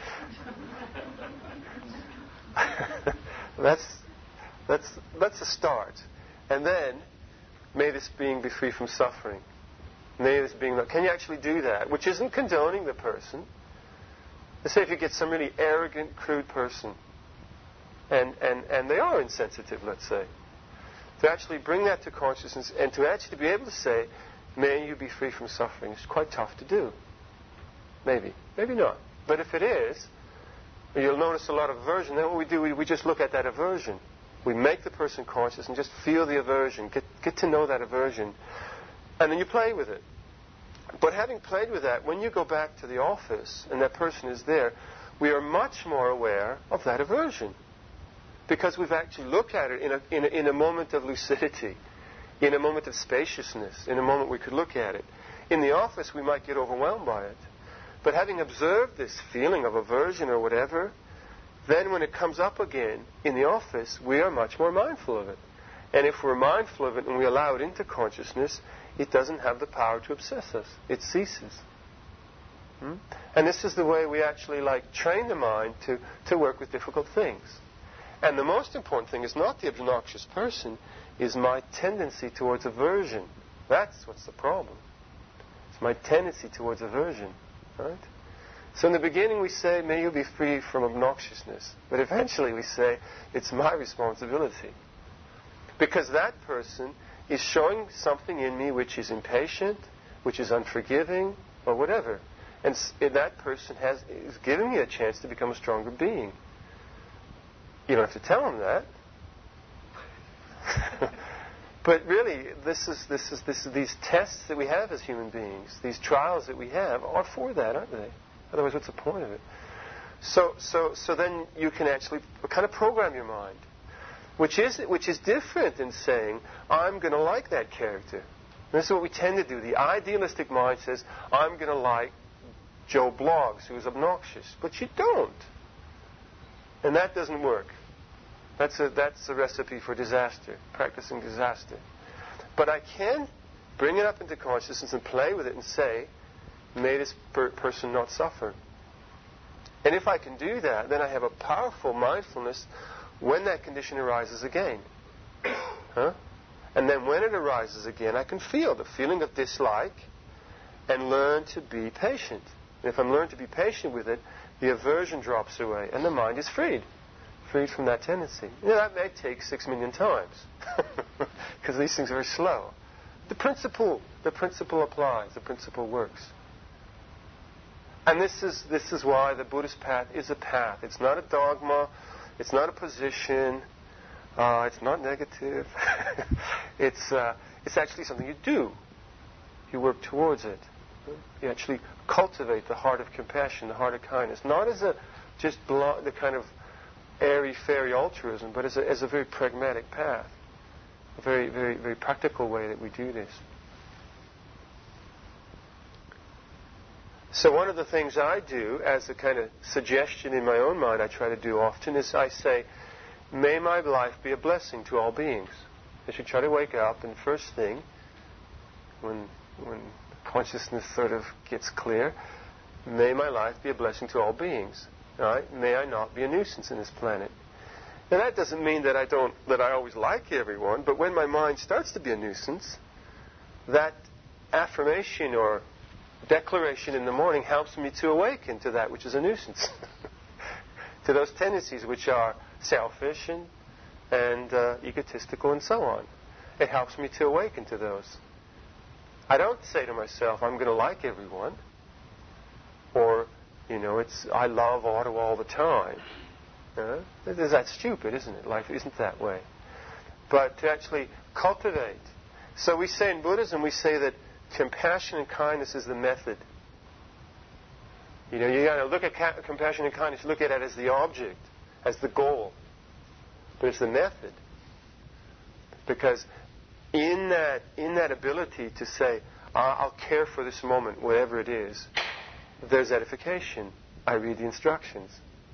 That's a start. And then, may this being be free from suffering. May this being... Can you actually do that? Which isn't condoning the person. Let's say if you get some really arrogant, crude person, and they are insensitive, let's say, to actually bring that to consciousness and to actually be able to say, may you be free from suffering, is quite tough to do. Maybe. Maybe not. But if it is, you'll notice a lot of aversion. Then what we do, we just look at that aversion. We make the person conscious and just feel the aversion. Get to know that aversion. And then you play with it. But having played with that, when you go back to the office and that person is there, we are much more aware of that aversion. Because we've actually looked at it in a moment of lucidity, in a moment of spaciousness, in a moment we could look at it. In the office, we might get overwhelmed by it. But having observed this feeling of aversion or whatever, then when it comes up again in the office, we are much more mindful of it. And if we're mindful of it and we allow it into consciousness, it doesn't have the power to obsess us. It ceases. And this is the way we actually train the mind to work with difficult things. And the most important thing is not the obnoxious person, is my tendency towards aversion. That's what's the problem. It's my tendency towards aversion. Right? So in the beginning we say, may you be free from obnoxiousness. But eventually we say, it's my responsibility. Because that person is showing something in me which is impatient, which is unforgiving, or whatever. And that person is giving me a chance to become a stronger being. You don't have to tell them that. But really, these tests that we have as human beings, these trials that we have, are for that, aren't they? Otherwise, what's the point of it? So then you can actually kind of program your mind, which is different than saying, I'm going to like that character. And this is what we tend to do. The idealistic mind says, I'm going to like Joe Bloggs, who is obnoxious. But you don't. And that doesn't work. That's a recipe for disaster, practicing disaster. But I can bring it up into consciousness and play with it and say, may this person not suffer. And if I can do that, then I have a powerful mindfulness when that condition arises again. And then when it arises again, I can feel the feeling of dislike and learn to be patient. And if I'm learned to be patient with it, the aversion drops away and the mind is freed from that tendency. That may take 6 million times because these things are very slow. The principle applies. The principle works. And this is why the Buddhist path is a path. It's not a dogma. It's not a position. It's not negative. It's actually something you do. You work towards it. You actually cultivate the heart of compassion, the heart of kindness, not as the kind of airy-fairy altruism, but as a very pragmatic path, a very, very, very practical way that we do this. So one of the things I do as a kind of suggestion in my own mind, I try to do often, is I say, may my life be a blessing to all beings. I should try to wake up, and first thing, when consciousness sort of gets clear, may my life be a blessing to all beings. Right? May I not be a nuisance in this planet. Now that doesn't mean that I always like everyone, but when my mind starts to be a nuisance, that affirmation or declaration in the morning helps me to awaken to that which is a nuisance, to those tendencies which are selfish and egotistical and so on. It helps me to awaken to those. I don't say to myself, I'm going to like everyone, or I love Ottawa all the time. That's stupid, isn't it? Life isn't that way. But to actually cultivate. So we say in Buddhism, we say that compassion and kindness is the method. You got to look at compassion and kindness, look at it as the object, as the goal. But it's the method. Because in that ability to say, I'll care for this moment, whatever it is, there's edification. I read the instructions.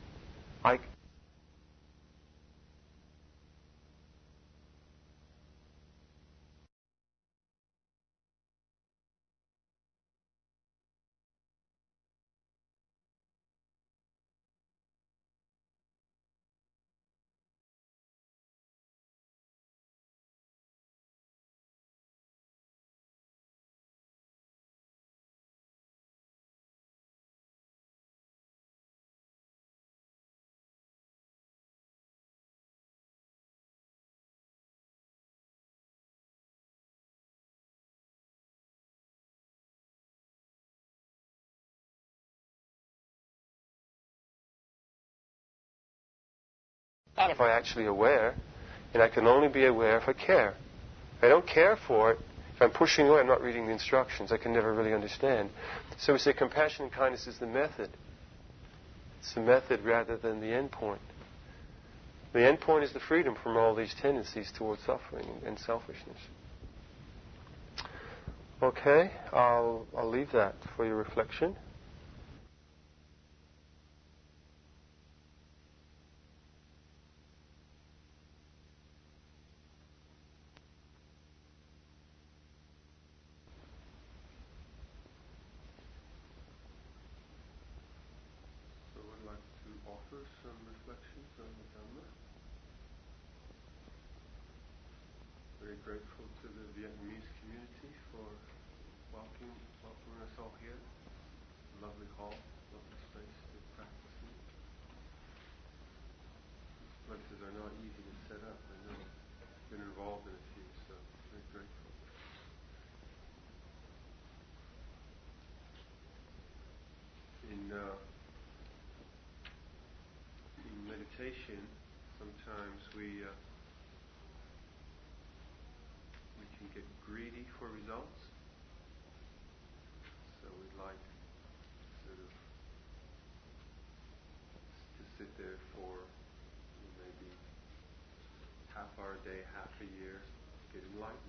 If I'm actually aware, and I can only be aware if I care. If I don't care for it, if I'm pushing away, I'm not reading the instructions. I can never really understand. So we say compassion and kindness is the method. It's the method rather than the end point. The end point is the freedom from all these tendencies towards suffering and selfishness. Okay, I'll leave that for your reflection. Offer some reflections on the Dhamma. Very grateful to the Vietnamese community for welcoming us all here. Lovely hall, lovely space to practice in. These places are not easy to set up. I know I've been involved in a few, so very grateful. meditation, sometimes we can get greedy for results. So we'd like sort of to sit there for maybe half hour a day, half a year, get enlightened.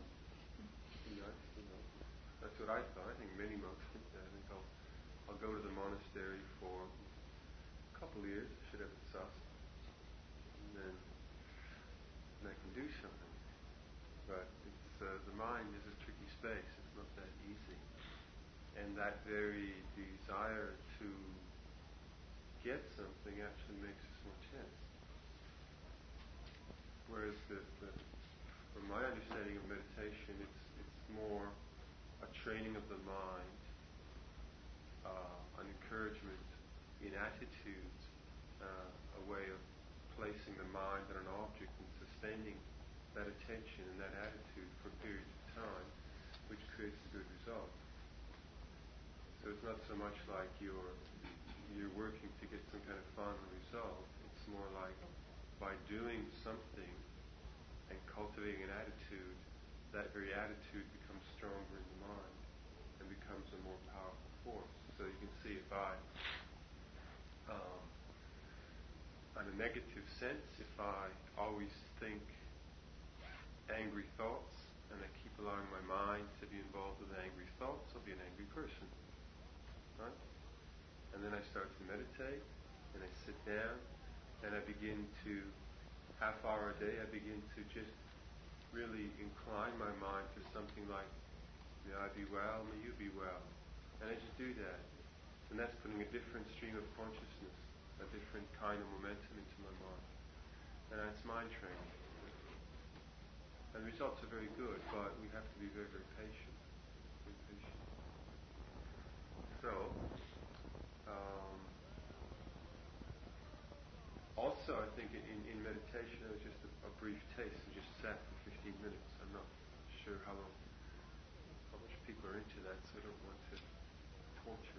That's what I thought. I think many monks think that. I think I'll go to the monastery for a couple of years, should have it sussed, and then I can do something. But it's the mind is a tricky space. It's not that easy. And that very desire to get something actually makes us more tense. Whereas from my understanding of meditation, it's more a training of the mind, an encouragement in attitudes, a way of placing the mind on an object and sustaining that attention and that attitude for periods of time, which creates a good result. So it's not so much like you're working to get some kind of final result. It's more like by doing something and cultivating an attitude, that very attitude becomes stronger in the mind and becomes a more powerful force. So you can see if I, in a negative sense, if I always think angry thoughts and I keep allowing my mind to be involved with angry thoughts, I'll be an angry person. Right? And then I start to meditate and I sit down and I begin to, half hour a day, I begin to just really incline my mind to something like, may I be well, may you be well. And I just do that. And that's putting a different stream of consciousness, a different kind of momentum into my mind. And that's mind training. And the results are very good, but we have to be very, very patient. Very patient. So, also I think in meditation it was just a brief taste. I just sat for 15 minutes. I'm not sure how much people are into that, so I don't want to torture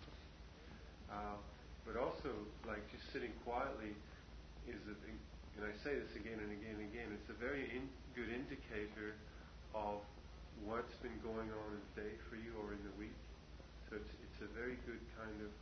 you. But also, like just sitting quietly is and I say this again and again and again, it's a very good indicator of what's been going on in the day for you or in the week. So it's a very good kind of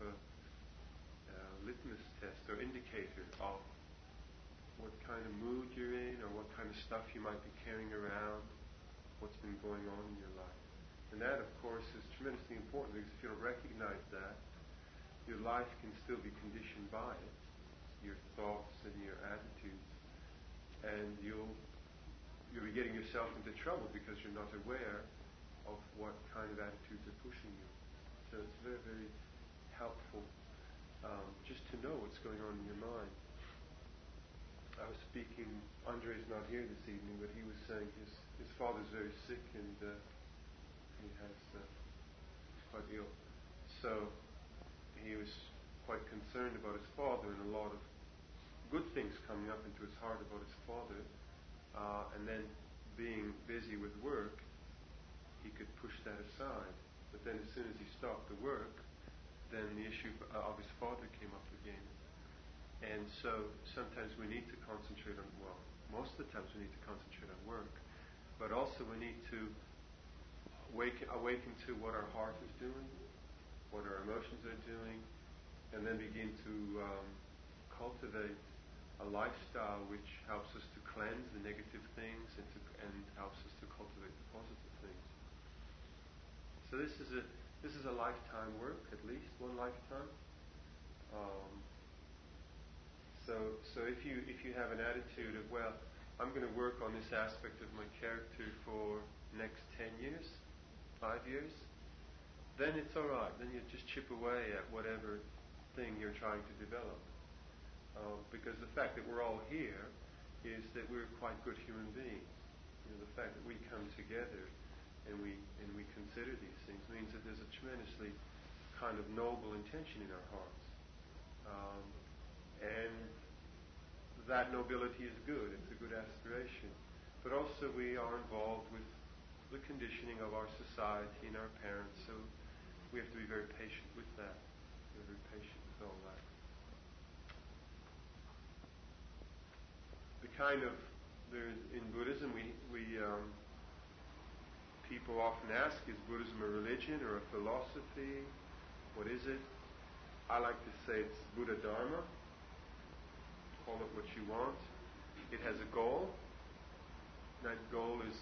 litmus test or indicator of what kind of mood you're in or what kind of stuff you might be carrying around, what's been going on in your life. And that, of course, is tremendously important, because if you don't recognize that, your life can still be conditioned by it, your thoughts and your attitudes, and you'll be getting yourself into trouble because you're not aware of what kind of attitudes are pushing you. So it's very, very helpful just to know what's going on in your mind. I was speaking, Andre's not here this evening, but he was saying his father's very sick and he's quite ill. So he was quite concerned about his father, and a lot of good things coming up into his heart about his father, and then being busy with work, he could push that aside. But then as soon as he stopped the work, then the issue of his father came up again. And so sometimes we need to concentrate on, most of the times we need to concentrate on work, but also we need to awaken to what our heart is doing, what our emotions are doing, and then begin to cultivate a lifestyle which helps us to cleanse the negative things and helps us to cultivate the positive things. So this is a lifetime work, at least one lifetime. So if you have an attitude of, I'm going to work on this aspect of my character for next 10 years, 5 years, then it's all right. Then you just chip away at whatever thing you're trying to develop. Because the fact that we're all here is that we're quite good human beings. The fact that we come together and we consider these things means that there's a tremendously kind of noble intention in our hearts. And that nobility is good. It's a good aspiration. But also we are involved with the conditioning of our society and our parents, so we have to be very patient with that. Very patient. with all that. The kind of in Buddhism, people often ask, is Buddhism a religion or a philosophy? What is it? I like to say it's Buddha Dharma. Call it what you want. It has a goal. That goal is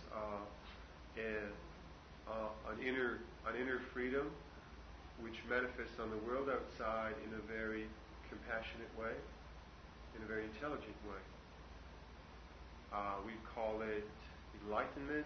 an inner freedom which manifests on the world outside in a very compassionate way, in a very intelligent way. We call it enlightenment,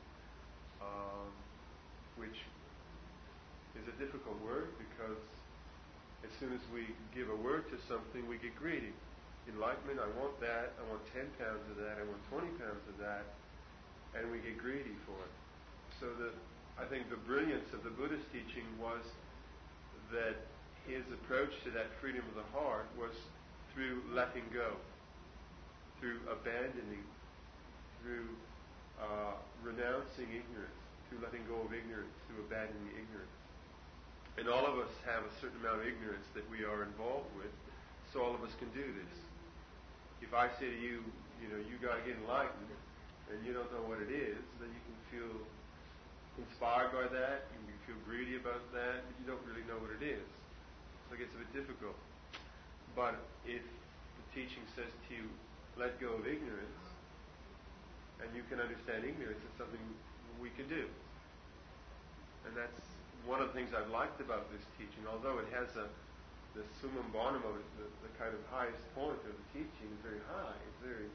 which is a difficult word because as soon as we give a word to something, we get greedy. Enlightenment, I want that, I want 10 pounds of that, I want 20 pounds of that, and we get greedy for it. So I think the brilliance of the Buddha's teaching was that his approach to that freedom of the heart was through letting go, through abandoning, through renouncing ignorance, through letting go of ignorance, through abandoning ignorance. And all of us have a certain amount of ignorance that we are involved with, so all of us can do this. If I say to you, you got to get enlightened, and you don't know what it is, then you can feel inspired by that, you can feel greedy about that, but you don't really know what it is. So it gets a bit difficult. But if the teaching says to you, let go of ignorance, and you can understand ignorance, it's something we can do. And that's one of the things I've liked about this teaching, although it has the summum bonum of it, the kind of highest point of the teaching is very high. It's very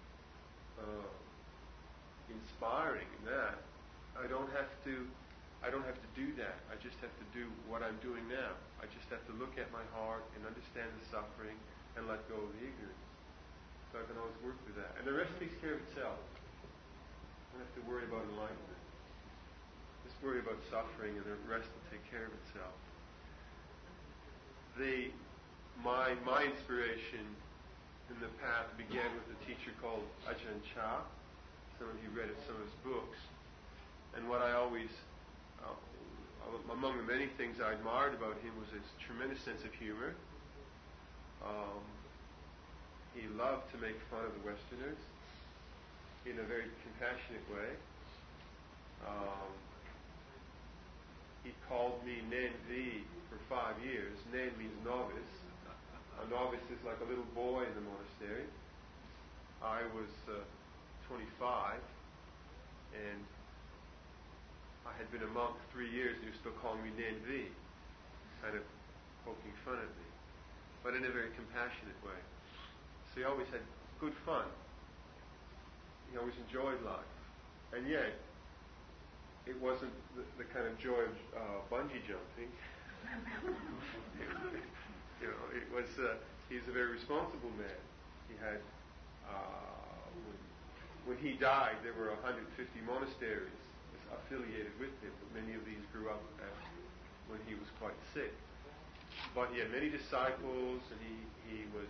inspiring in that. I don't have to do that. I just have to do what I'm doing now. I just have to look at my heart and understand the suffering and let go of the ignorance. So I can always work with that. And the rest takes care of itself. I don't have to worry about enlightenment. Just worry about suffering and the rest will take care of itself. My inspiration in the path began with a teacher called Ajahn Chah. Some of you read some of his books. And what I always, among the many things I admired about him was his tremendous sense of humor. He loved to make fun of the Westerners in a very compassionate way. He called me Nen V for 5 years. Nen means novice. A novice is like a little boy in the monastery. I was 25, and I had been a monk 3 years, and he was still calling me Nen V, kind of poking fun at me, but in a very compassionate way. So he always had good fun. He always enjoyed life, and yet it wasn't the kind of joy of bungee jumping. It was. He's a very responsible man. He had. When he died, there were 150 monasteries affiliated with him. But many of these grew up when he was quite sick. But he had many disciples, and he was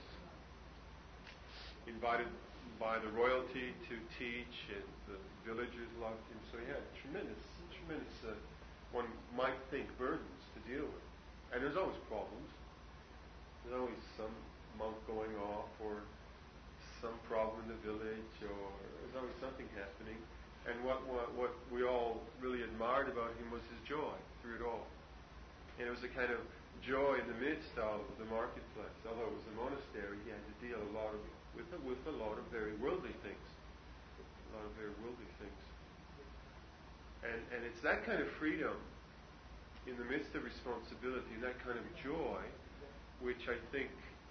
invited by the royalty to teach, and the villagers loved him. So he had tremendous, one might think, burdens to deal with. And there's always problems. There's always some monk going off, or some problem in the village, or there's always something happening. And what we all really admired about him was his joy through it all. And it was a kind of joy in the midst of the marketplace. Although it was a monastery, he had to deal with a lot of very worldly things. A lot of very worldly things. And it's that kind of freedom in the midst of responsibility, and that kind of joy, which I think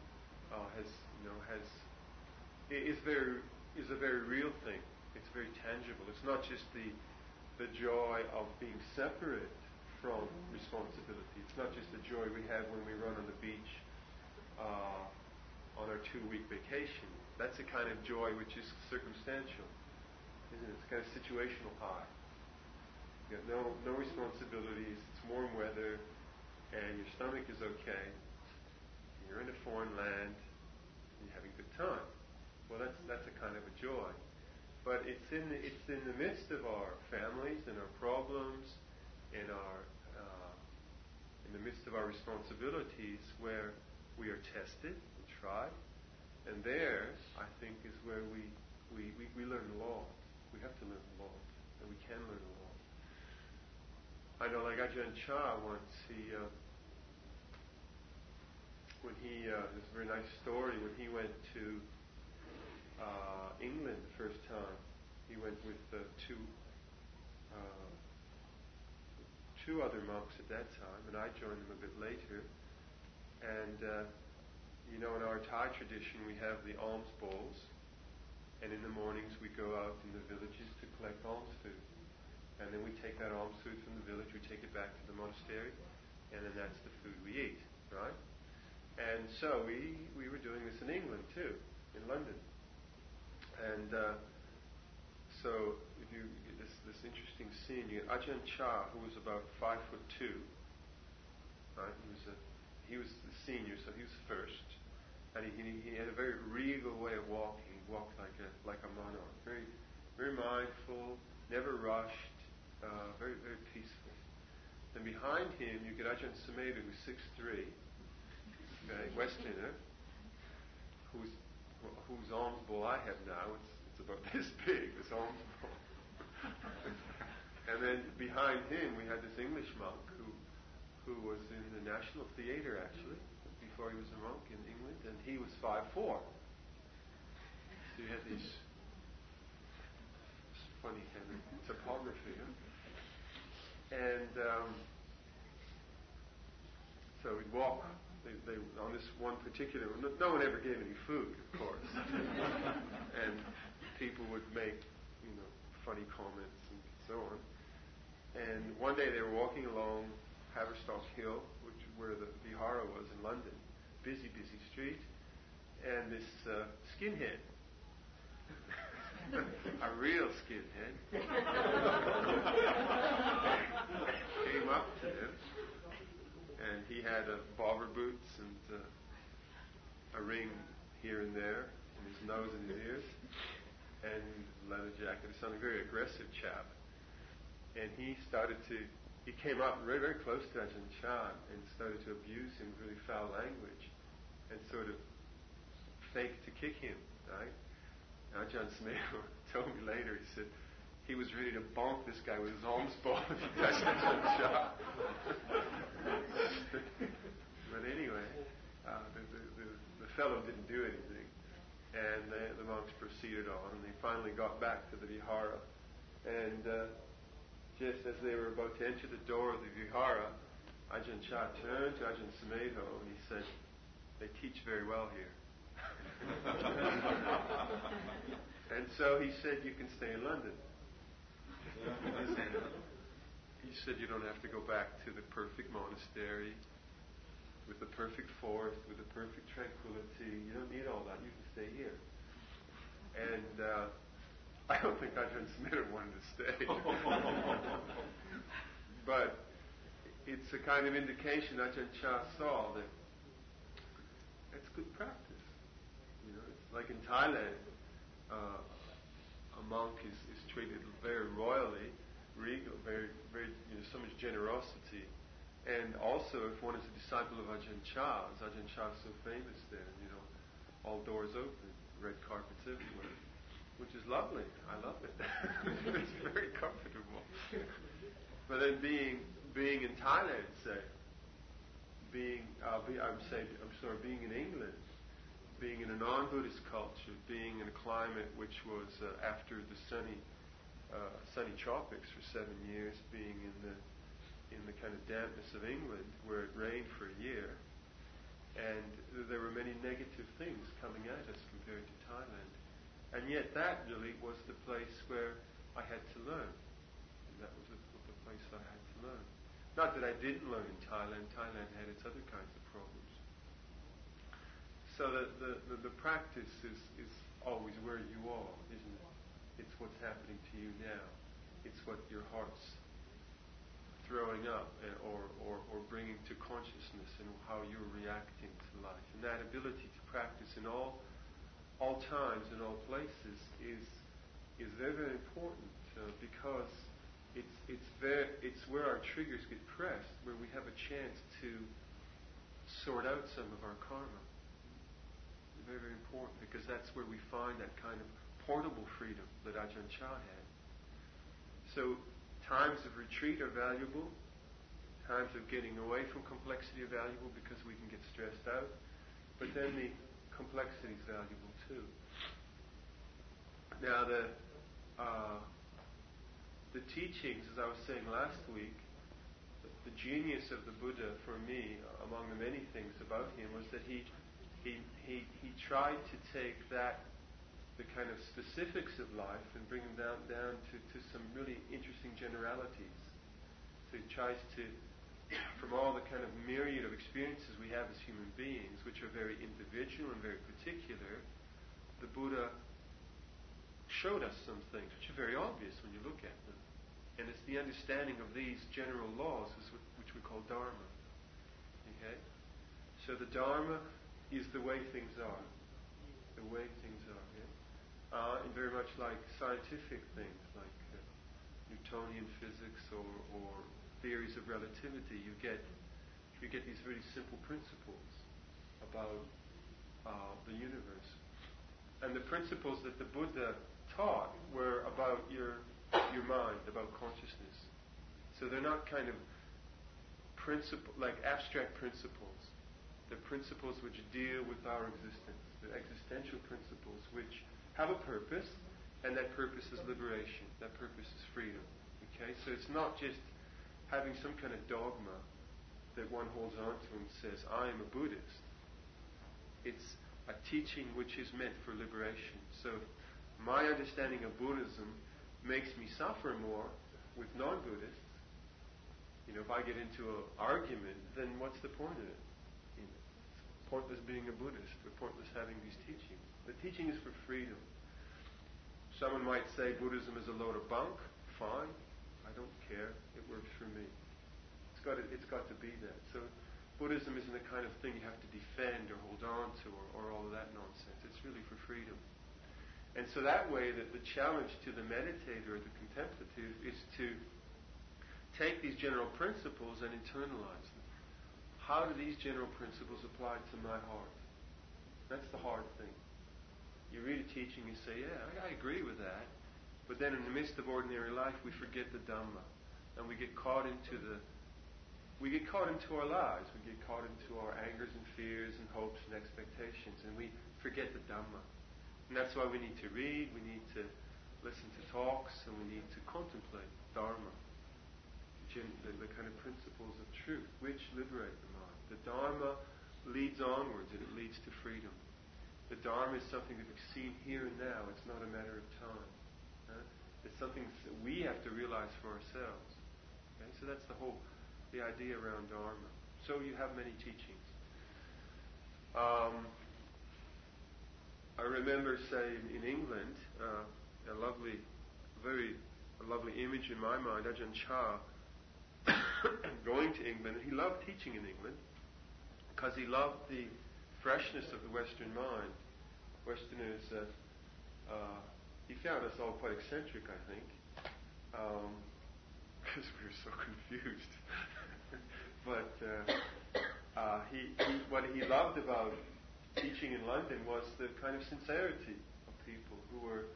is a very real thing. It's very tangible. It's not just the joy of being separate from responsibility. It's not just the joy we have when we run on the beach on our 2-week vacation. That's a kind of joy which is circumstantial, isn't it? It's a kind of situational high. You got no responsibilities. It's warm weather, and your stomach is okay. You're in a foreign land, and you're having a good time. Well, that's a kind of a joy. But it's in the midst of our families and our problems, in the midst of our responsibilities, where we are tested and tried. And there, I think, is where we learn a lot. We have to learn a lot, and we can learn a lot. I know, like Ajahn Chah once, there's a very nice story, when he went to England the first time, he went with two other monks at that time, and I joined them a bit later. And in our Thai tradition, we have the alms bowls, and in the mornings we go out in the villages to collect alms food. And then we take that alms food from the village, we take it back to the monastery, and then that's the food we eat, right? And so we were doing this in England too, in London. And so if you get this interesting scene, you get Ajahn Chah, who was about 5'2", right? He was the senior, so he was first, and he had a very regal way of walking. He walked like a monarch, very very mindful, never rushed, very very peaceful. Then behind him you get Ajahn Sumedho, who's 6'3", okay, Westerner, whose alms bowl I have now. It's about this big, this alms bowl. And then behind him we had this English monk who was in the National Theatre, actually, before he was a monk in England, and he was 5'4". So you had these funny kind of topography, huh? And so we'd walk. They on this one particular, no one ever gave any food, of course, and people would make funny comments and so on. And one day they were walking along Haverstock Hill, where the Vihara was in London, busy street, and this skinhead, a real skinhead, came up to them, and he had bobber boots and a ring here and there in his nose and his ears, and leather jacket. He sounded a very aggressive chap, and he came up very, very close to Ajahn Chah and started to abuse him with really foul language and sort of faked to kick him, right? And Ajahn Sumedho told me later, he said he was ready to bonk this guy with his alms bowl if he touched Ajahn Chah. But anyway, the fellow didn't do anything, and the monks proceeded on, and they finally got back to the Vihara, and just as they were about to enter the door of the Vihara, Ajahn Chah turned to Ajahn Sumedho and he said, "They teach very well here." And so he said, "You can stay in London." He said, "You don't have to go back to the perfect monastery with the perfect forest, with the perfect tranquility. You don't need all that. You can stay here." And I don't think Ajahn Sumedho wanted to stay. But it's a kind of indication Ajahn Chah saw that it's good practice. It's like in Thailand, a monk is treated very royally, regal, very, very, so much generosity. And also, if one is a disciple of Ajahn Chah, as Ajahn Chah is so famous there, all doors open, red carpets everywhere, which is lovely. I love it. It's very comfortable. But then being in Thailand, say, being in England, being in a non-Buddhist culture, being in a climate which was after the sunny tropics for 7 years, being in the kind of dampness of England where it rained for a year, and there were many negative things coming at us compared to Thailand. And yet that really was the place where I had to learn. And that was the place I had to learn. Not that I didn't learn in Thailand. Thailand had its other kinds of problems. So the practice is always where you are, isn't it? It's what's happening to you now. It's what your heart's throwing up or bringing to consciousness and how you're reacting to life. And that ability to practice in all times and all places is very, very important because it's where our triggers get pressed, where we have a chance to sort out some of our karma. Very, very important, because that's where we find that kind of portable freedom that Ajahn Chah had. So times of retreat are valuable. Times of getting away from complexity are valuable because we can get stressed out. But then the complexity is valuable too. Now the teachings, as I was saying last week, the genius of the Buddha for me, among the many things about him, was that he tried to take the kind of specifics of life and bring them down to some really interesting generalities. So he tries to, from all the kind of myriad of experiences we have as human beings, which are very individual and very particular, the Buddha showed us some things which are very obvious when you look at them. And it's the understanding of these general laws which we call Dharma. Okay? So the Dharma is the way things are. The way things are. Yeah? And very much like scientific things, like Newtonian physics or theories of relativity, you get these really simple principles about the universe. And the principles that the Buddha taught were about your mind, about consciousness. So they're not kind of like abstract principles. They're principles which deal with our existence. They're existential principles which have a purpose, and that purpose is liberation. That purpose is freedom. Okay? So it's not just having some kind of dogma that one holds on to and says, I am a Buddhist. It's a teaching which is meant for liberation. So my understanding of Buddhism makes me suffer more with non-Buddhists. If I get into an argument, then what's the point of it? It's pointless being a Buddhist, or pointless having these teachings. The teaching is for freedom. Someone might say Buddhism is a load of bunk. Fine. I don't care. It works for me. It's got to be that. So Buddhism isn't the kind of thing you have to defend or hold on to or all of that nonsense. It's really for freedom. And so that way that the challenge to the meditator or the contemplative is to take these general principles and internalize them. How do these general principles apply to my heart? That's the hard thing. You read a teaching and say, yeah, I agree with that. But then in the midst of ordinary life we forget the Dhamma. And we get caught into our lives. We get caught into our angers and fears and hopes and expectations. And we forget the Dhamma. And that's why we need to read, we need to listen to talks, and we need to contemplate Dharma, the kind of principles of truth which liberate the mind. The Dharma leads onwards and it leads to freedom. The Dharma is something that we've seen here and now. It's not a matter of time. It's something that we have to realize for ourselves. Okay? So that's the idea around Dharma. So you have many teachings. I remember, say, in England, a lovely image in my mind, Ajahn Chah, going to England. He loved teaching in England because he loved the freshness of the Western mind. Westerners, he found us all quite eccentric, I think, because we were so confused. But what he loved about teaching in London was the kind of sincerity of people who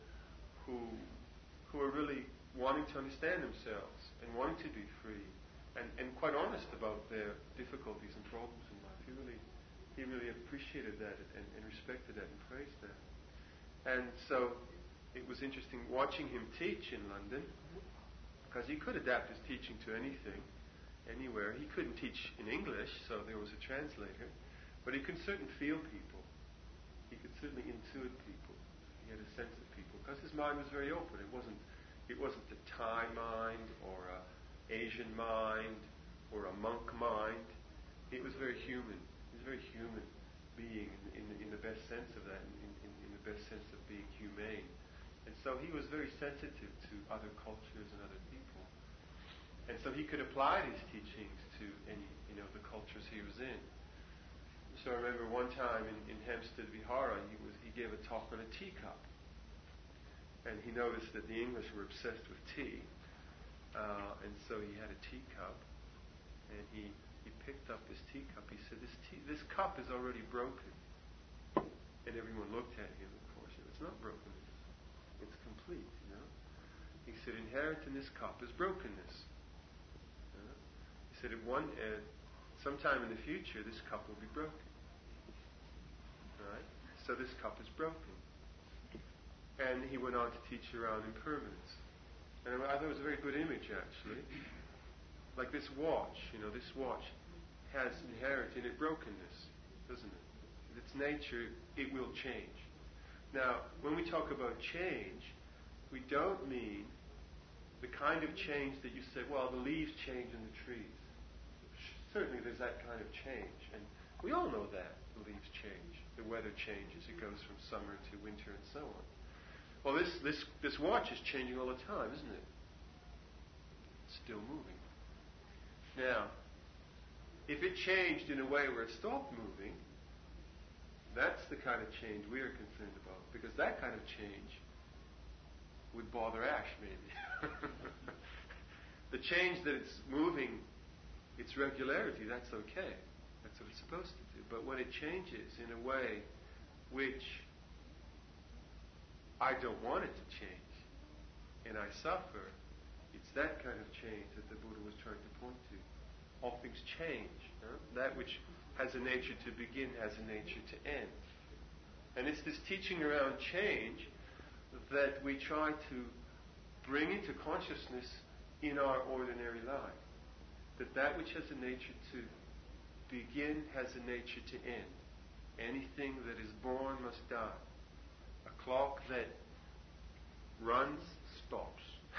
were really wanting to understand themselves and wanting to be free and quite honest about their difficulties and problems in life. He really appreciated that and respected that and praised that. And so it was interesting watching him teach in London, because he could adapt his teaching to anything, anywhere. He couldn't teach in English, so there was a translator. But he could certainly feel people. He could certainly intuit people. He had a sense of people because his mind was very open. It wasn't a Thai mind or a Asian mind or a monk mind. It was very human. He was a very human being in the best sense of that, in the best sense of being humane. And so he was very sensitive to other cultures and other people. And so he could apply these teachings to any, the cultures he was in. So I remember one time in Hampstead Vihara, he gave a talk on a teacup. And he noticed that the English were obsessed with tea. And so he had a teacup. And he he picked up this teacup. He said, this cup is already broken. And everyone looked at him, of course. It's not broken. It's complete, He said, inherent in this cup is brokenness. He said, sometime in the future, this cup will be broken. All right? So this cup is broken. And he went on to teach around impermanence. And I thought it was a very good image, actually. Like this watch, this watch has inherent in it brokenness, doesn't it? Its nature, it will change. Now, when we talk about change, we don't mean the kind of change that you say, well, the leaves change in the trees. Certainly there's that kind of change. And we all know that. The leaves change. The weather changes. It goes from summer to winter and so on. Well, this watch is changing all the time, isn't it? It's still moving. Now, if it changed in a way where it stopped moving, that's the kind of change we are concerned about. Because that kind of change would bother Ash, maybe. The change that it's moving, its regularity, that's okay. That's what it's supposed to do. But when it changes in a way which I don't want it to change, and I suffer, it's that kind of change that the Buddha was trying to point to. All things change. That which has a nature to begin has a nature to end. And it's this teaching around change that we try to bring into consciousness in our ordinary life. That which has a nature to begin has a nature to end. Anything that is born must die. A clock that runs stops.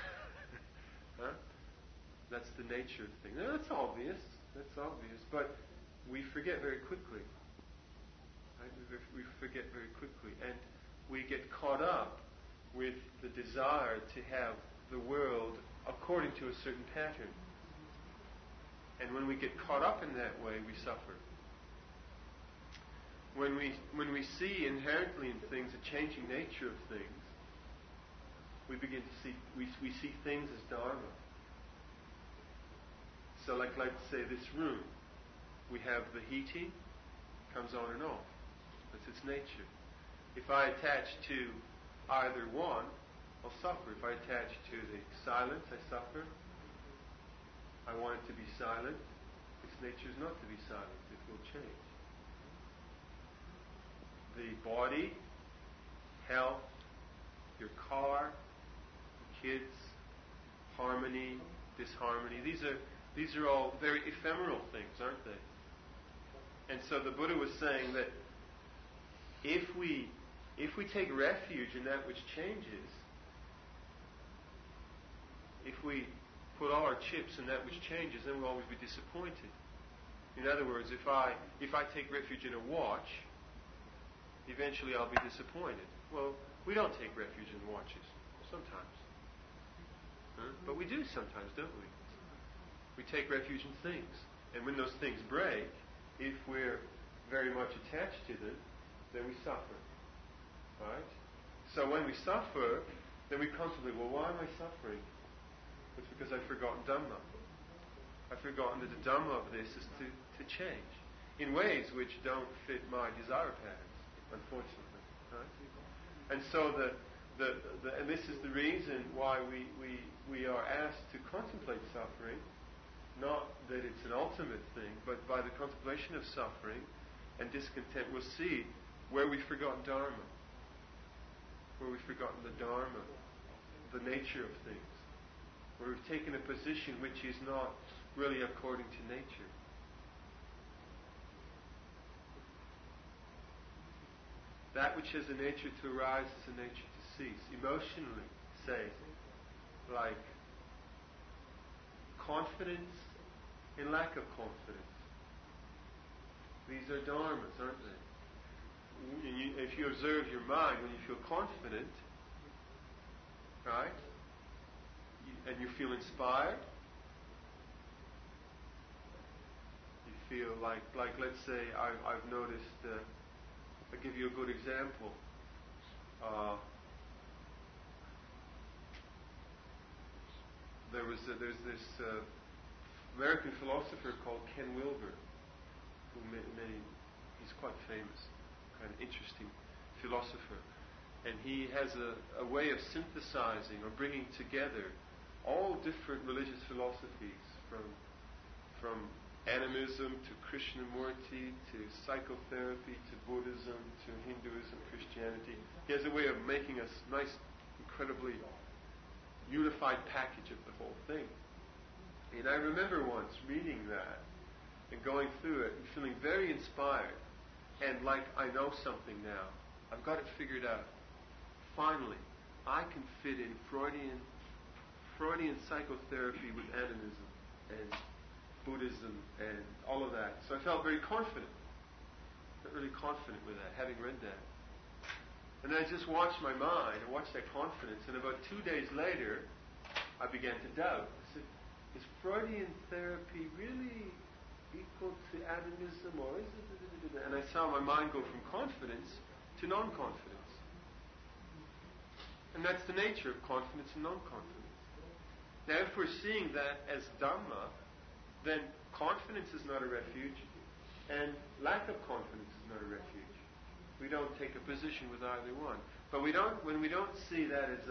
That's the nature of the thing. Now, that's obvious. But we forget very quickly. Right? We forget very quickly. And we get caught up with the desire to have the world according to a certain pattern. And when we get caught up in that way, we suffer. When we see inherently in things a changing nature of things, we begin to see we see things as dharma. So like let's say this room, we have the heating, comes on and off. That's its nature. If I attach to either one, I'll suffer. If I attach to the silence, I suffer. I want it to be silent. Its nature is not to be silent. It will change. The body, health, your car, kids, harmony, disharmony. These are all very ephemeral things, aren't they? And so the Buddha was saying that if we take refuge in that which changes, if we put all our chips in that which changes, then we'll always be disappointed. In other words, if I take refuge in a watch, eventually I'll be disappointed. Well, we don't take refuge in watches, sometimes. But we do sometimes, don't we? We take refuge in things. And when those things break, if we're very much attached to them, then we suffer. Right? So when we suffer, then we contemplate, well, why am I suffering? It's because I've forgotten Dhamma. I've forgotten that the Dhamma of this is to change in ways which don't fit my desire patterns, unfortunately. Right? And so and this is the reason why we are asked to contemplate suffering, not that it's an ultimate thing, but by the contemplation of suffering and discontent, we'll see where we've forgotten Dharma, where we've forgotten the Dharma, the nature of things, where we've taken a position which is not really according to nature. That which has a nature to arise has a nature to cease. Emotionally, say, like confidence and lack of confidence. These are dharmas, aren't they? If you observe your mind, when you feel confident, right, and you feel inspired, you feel like let's say I've noticed, I'll give you a good example. There's this American philosopher called Ken Wilber, who he's quite famous, kind of interesting philosopher. And he has a way of synthesizing or bringing together all different religious philosophies, from animism to Krishnamurti to psychotherapy to Buddhism to Hinduism, Christianity. He has a way of making a nice, incredibly unified package of the whole thing. And I remember once reading that and going through it and feeling very inspired and like I know something now. I've got it figured out. Finally, I can fit in Freudian psychotherapy with animism and Buddhism and all of that. So I felt very confident. Felt really confident with that, having read that. And then I just watched my mind and watched that confidence, and about 2 days later, I began to doubt. I said, is Freudian therapy really equal to animism, or is it? And I saw my mind go from confidence to non-confidence. And that's the nature of confidence and non-confidence. Now, if we're seeing that as Dhamma, then confidence is not a refuge, and lack of confidence is not a refuge. We don't take a position with either one. But when we don't see that as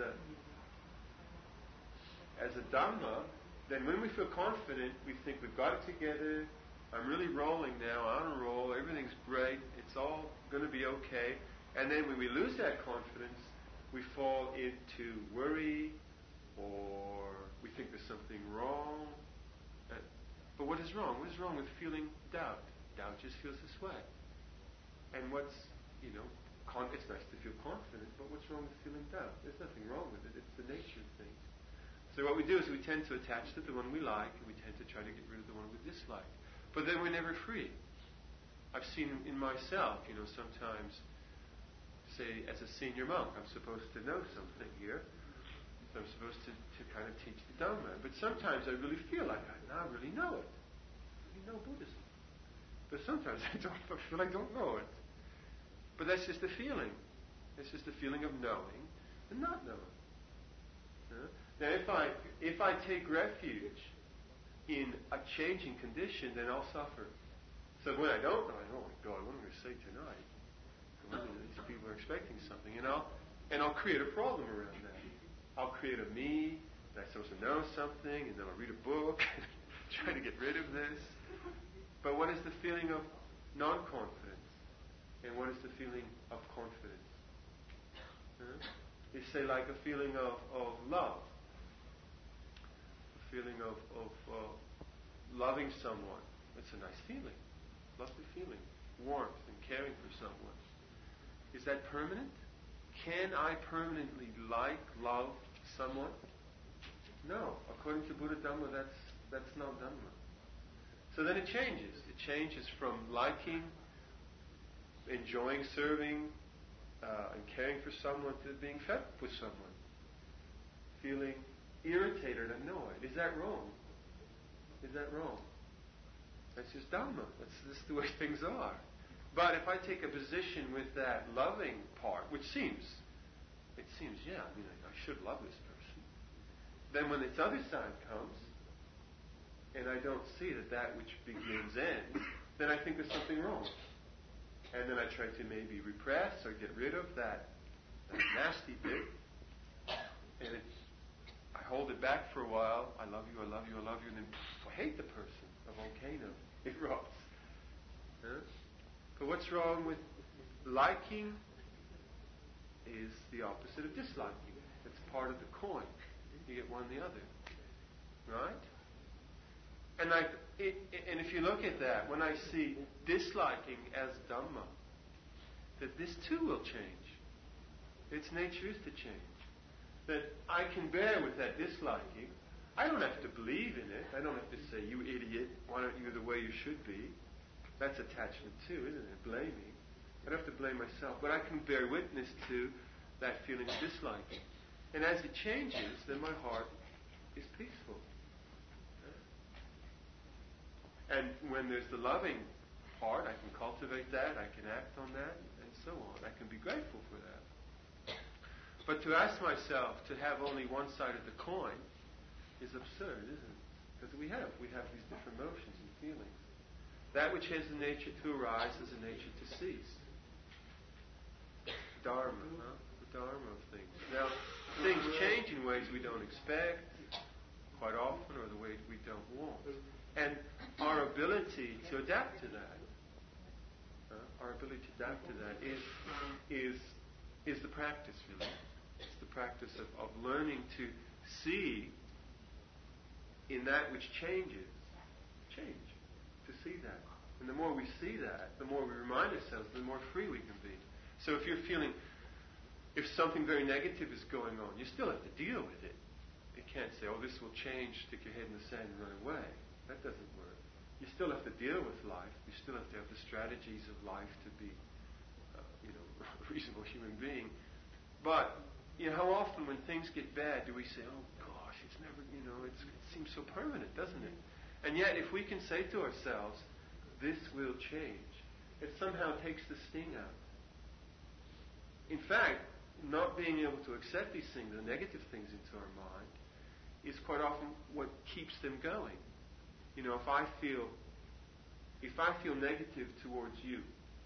a Dhamma, then when we feel confident, we think we've got it together, I'm really rolling now, I'm on a roll, everything's great, it's all going to be okay. And then when we lose that confidence, we fall into worry, or we think there's something wrong. But what is wrong? What is wrong with feeling doubt? Doubt just feels this way. And it's nice to feel confident, but what's wrong with feeling doubt? There's nothing wrong with it. It's the nature of things. So what we do is we tend to attach to the one we like, and we tend to try to get rid of the one we dislike. But then we're never free. I've seen in myself, sometimes, say, as a senior monk, I'm supposed to know something here. So I'm supposed to kind of teach the Dhamma. But sometimes I really feel like I now really know it. I really know Buddhism. But sometimes I feel I don't know it. But that's just a feeling. It's just a feeling of knowing and not knowing. Now, if I take refuge in a changing condition, then I'll suffer. So when I don't know, oh my God, what am I going to say tonight? These people are expecting something, and I'll create a problem around that. I'll create a me, and I'm supposed to know something, and then I'll read a book, try to get rid of this. But what is the feeling of non-confidence? And what is the feeling of confidence? It's say like a feeling of love. A feeling of loving someone. It's a nice feeling. Lovely feeling. Warmth and caring for someone. Is that permanent? Can I permanently love someone? No. According to Buddha Dhamma, that's not Dhamma. So then it changes. It changes from liking, enjoying serving, and caring for someone to being fed up with someone. Feeling irritated and annoyed. Is that wrong? Is that wrong? That's just Dhamma. That's just the way things are. But if I take a position with that loving part, which seems, I should love this person. Then when its other side comes, and I don't see that which begins ends, then I think there's something wrong. And then I try to maybe repress or get rid of that nasty bit. And I hold it back for a while. I love you, I love you, I love you. And then I hate the person. A volcano erupts. But what's wrong with liking is the opposite of disliking. It's part of the coin. You get one or the other. Right? And if you look at that, when I see disliking as Dhamma, that this too will change. Its nature is to change. That I can bear with that disliking. I don't have to believe in it. I don't have to say, you idiot, why aren't you the way you should be? That's attachment too, isn't it? Blaming. I don't have to blame myself. But I can bear witness to that feeling of disliking. And as it changes, then my heart is peaceful. And when there's the loving part, I can cultivate that, I can act on that, and so on. I can be grateful for that. But to ask myself to have only one side of the coin is absurd, isn't it? Because we have these different emotions and feelings. That which has the nature to arise has a nature to cease. Dharma, the Dharma of things. Now, things change in ways we don't expect, quite often, or the way we don't want. And our ability to adapt to that, is the practice, really. It's the practice of learning to see in that which changes, to see that. And the more we see that, the more we remind ourselves, the more free we can be. So if you're feeling, if something very negative is going on, you still have to deal with it. You can't say, oh, this will change, stick your head in the sand and run away. That doesn't work. You still have to deal with life. You still have to have the strategies of life to be, a reasonable human being. But, how often when things get bad do we say, oh gosh, it's never, it seems so permanent, doesn't it? And yet, if we can say to ourselves, this will change, it somehow takes the sting out. In fact, not being able to accept these things, the negative things into our mind, is quite often what keeps them going. If I feel negative towards you,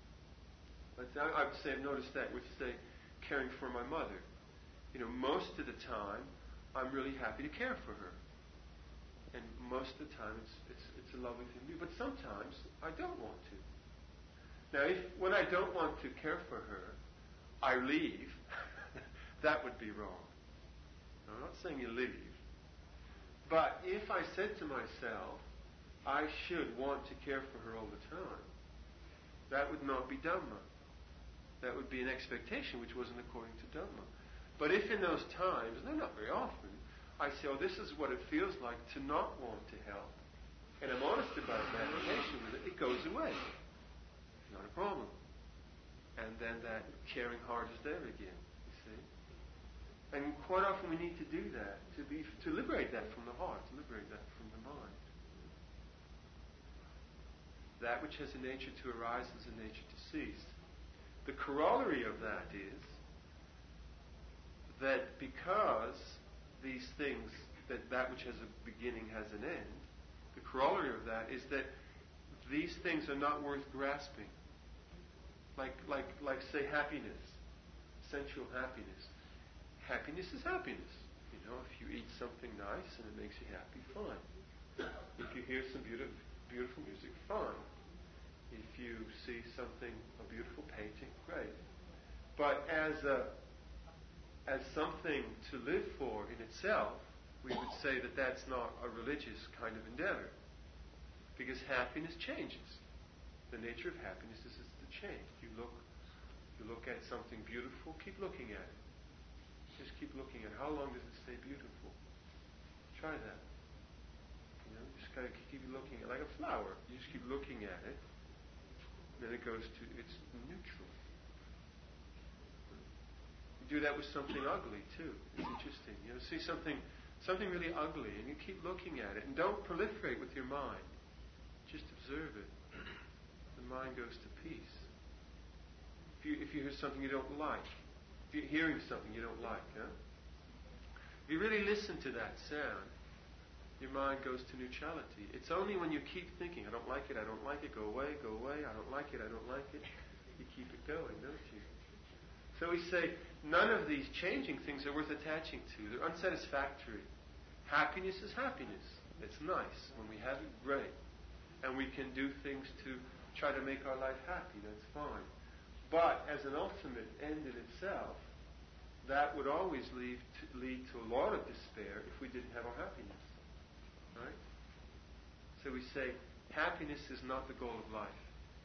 I would say I've noticed that with, say, caring for my mother. Most of the time, I'm really happy to care for her. And most of the time, it's a lovely thing to do. But sometimes, I don't want to. Now, when I don't want to care for her, I leave, that would be wrong. I'm not saying you leave. But if I said to myself, I should want to care for her all the time, that would not be Dhamma. That would be an expectation which wasn't according to Dhamma. But if in those times, no, not very often, I say, oh, this is what it feels like to not want to help, and I'm honest about meditation with it goes away. Not a problem. And then that caring heart is there again, you see. And quite often we need to do that, to liberate that from the heart, to liberate that from the mind. That which has a nature to arise has a nature to cease. The corollary of that is that because these things, that which has a beginning has an end, the corollary of that is that these things are not worth grasping. Like say happiness, sensual happiness. Happiness is happiness. If you eat something nice and it makes you happy, fine. If you hear some beautiful music, fine. If you see a beautiful painting, great. But as something to live for in itself, we would say that that's not a religious kind of endeavor. Because happiness changes. The nature of happiness is to change. You look at something beautiful, keep looking at it. Just keep looking at it. How long does it stay beautiful? Try that. Just kind of keep looking at it like a flower. You just keep looking at it. Then it goes to it's neutral. You do that with something ugly too. It's interesting. See something really ugly, and you keep looking at it, and don't proliferate with your mind. Just observe it. The mind goes to peace. If you hear something you don't like, if you're hearing something you don't like, if you really listen to that sound, your mind goes to neutrality. It's only when you keep thinking, I don't like it, go away, I don't like it, you keep it going, don't you? So we say, none of these changing things are worth attaching to. They're unsatisfactory. Happiness is happiness. It's nice. When we have it, great. And we can do things to try to make our life happy, that's fine. But as an ultimate end in itself, that would always lead to a lot of despair if we didn't have our happiness. Right? So we say, happiness is not the goal of life.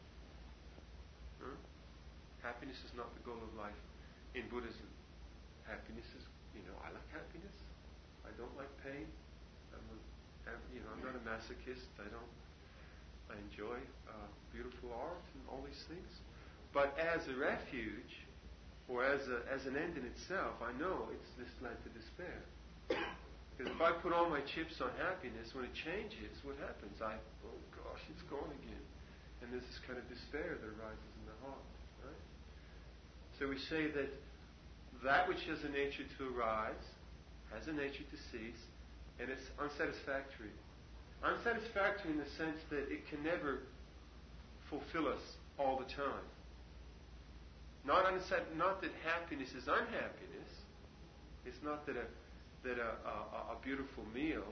Happiness is not the goal of life in Buddhism. Happiness is, I like happiness. I don't like pain. I'm not a masochist. I enjoy beautiful art and all these things. But as a refuge, or as an end in itself, I know this led to despair. Because if I put all my chips on happiness, when it changes, what happens? Oh gosh, it's gone again. And there's this kind of despair that arises in the heart. Right? So we say that which has a nature to arise has a nature to cease, and it's unsatisfactory. unsatisfactory in the sense that it can never fulfill us all the time. Not that happiness is unhappiness. It's not that a beautiful meal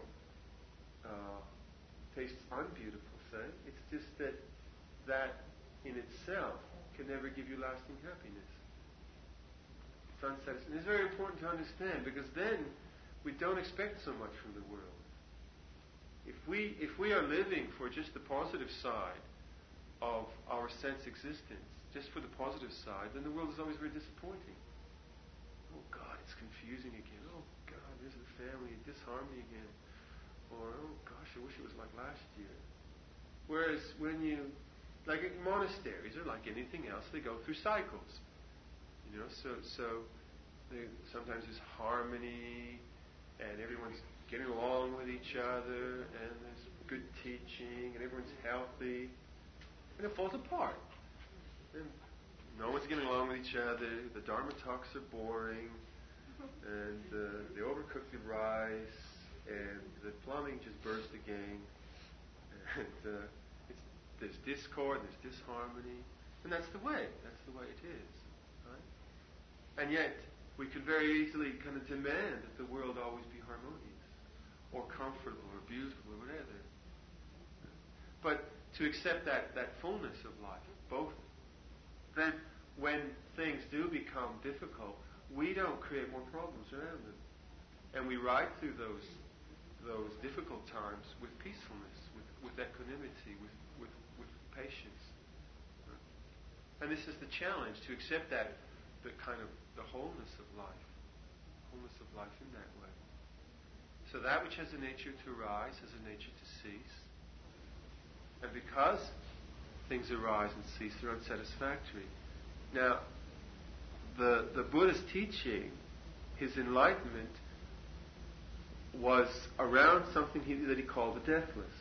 tastes unbeautiful, say. It's just that in itself can never give you lasting happiness. It's unsatisfactory. It's very important to understand, because then we don't expect so much from the world. If we are living for just the positive side of our sense existence, just for the positive side, then the world is always very disappointing. Oh God, it's confusing again. Oh God, there's the family disharmony again. Or, oh gosh, I wish it was like last year. Whereas when you, like monasteries are like anything else, they go through cycles. You know, so sometimes there's harmony, and everyone's getting along with each other, and there's good teaching, and everyone's healthy, and it falls apart. And no one's getting along with each other, the Dharma talks are boring, and they overcook the rice, and the plumbing just burst again, and there's discord, there's disharmony, and that's the way it is, right? And yet, we could very easily kind of demand that the world always be harmonious, or comfortable, or beautiful, or whatever. But to accept that fullness of life, both, then when things do become difficult, we don't create more problems around them. And we ride through those difficult times with peacefulness, with equanimity, with patience. And this is the challenge, to accept that, the kind of the wholeness of life in that way. So that which has a nature to arise has a nature to cease. And because things arise and cease, they're unsatisfactory. Now, the Buddha's teaching, his enlightenment, was around something that he called the deathless,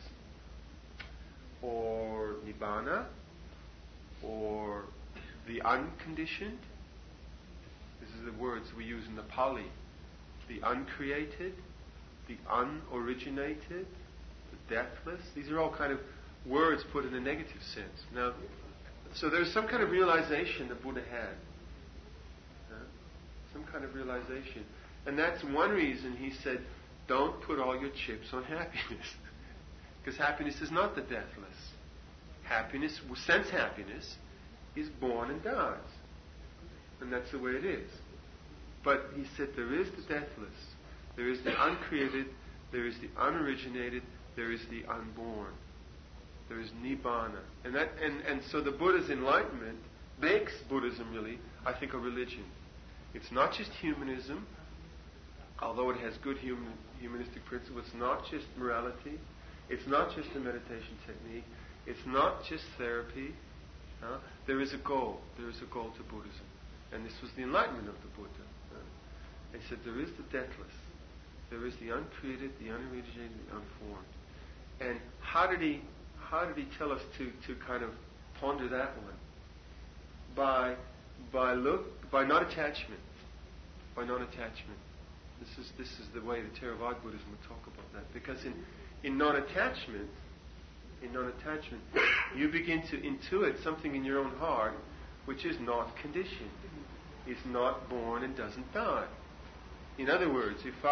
or nibbana, or the unconditioned. This is the words we use in the Pali. The uncreated, the unoriginated, the deathless. These are all kind of words put in a negative sense. Now, so there's some kind of realization that Buddha had. Some kind of realization. And that's one reason he said, don't put all your chips on happiness. Because happiness is not the deathless. Happiness, sense happiness, is born and dies. And that's the way it is. But he said there is the deathless, there is the uncreated, there is the unoriginated, there is the unborn. There is nibbana. And so the Buddha's enlightenment makes Buddhism really, I think, a religion. It's not just humanism, although it has good humanistic principles. It's not just morality. It's not just a meditation technique. It's not just therapy. There is a goal. There is a goal to Buddhism. And this was the enlightenment of the Buddha. He said there is the deathless. There is the uncreated, the unoriginated, the unformed. And how did he tell us to kind of ponder that one? By non-attachment. By non-attachment. This is the way the Theravada Buddhism would talk about that. Because in non-attachment, you begin to intuit something in your own heart which is not conditioned, is not born and doesn't die. In other words, if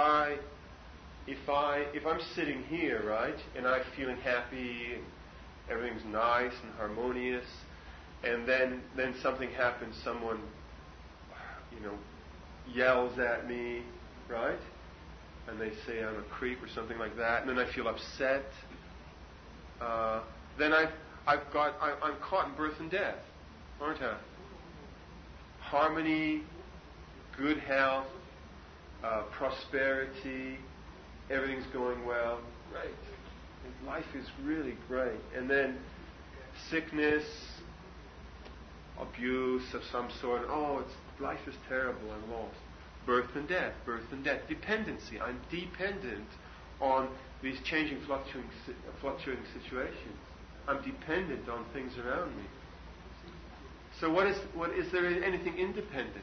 I'm sitting here, right, and I'm feeling happy, and everything's nice and harmonious, and then something happens, someone, yells at me, right, and they say I'm a creep or something like that, and then I feel upset. Then I'm caught in birth and death, aren't I? Harmony, good health, prosperity, everything's going well, great. And life is really great. And then sickness, abuse of some sort. Life is terrible. I'm lost. Birth and death. Dependency. I'm dependent on these changing, fluctuating situations. I'm dependent on things around me. So is there anything independent?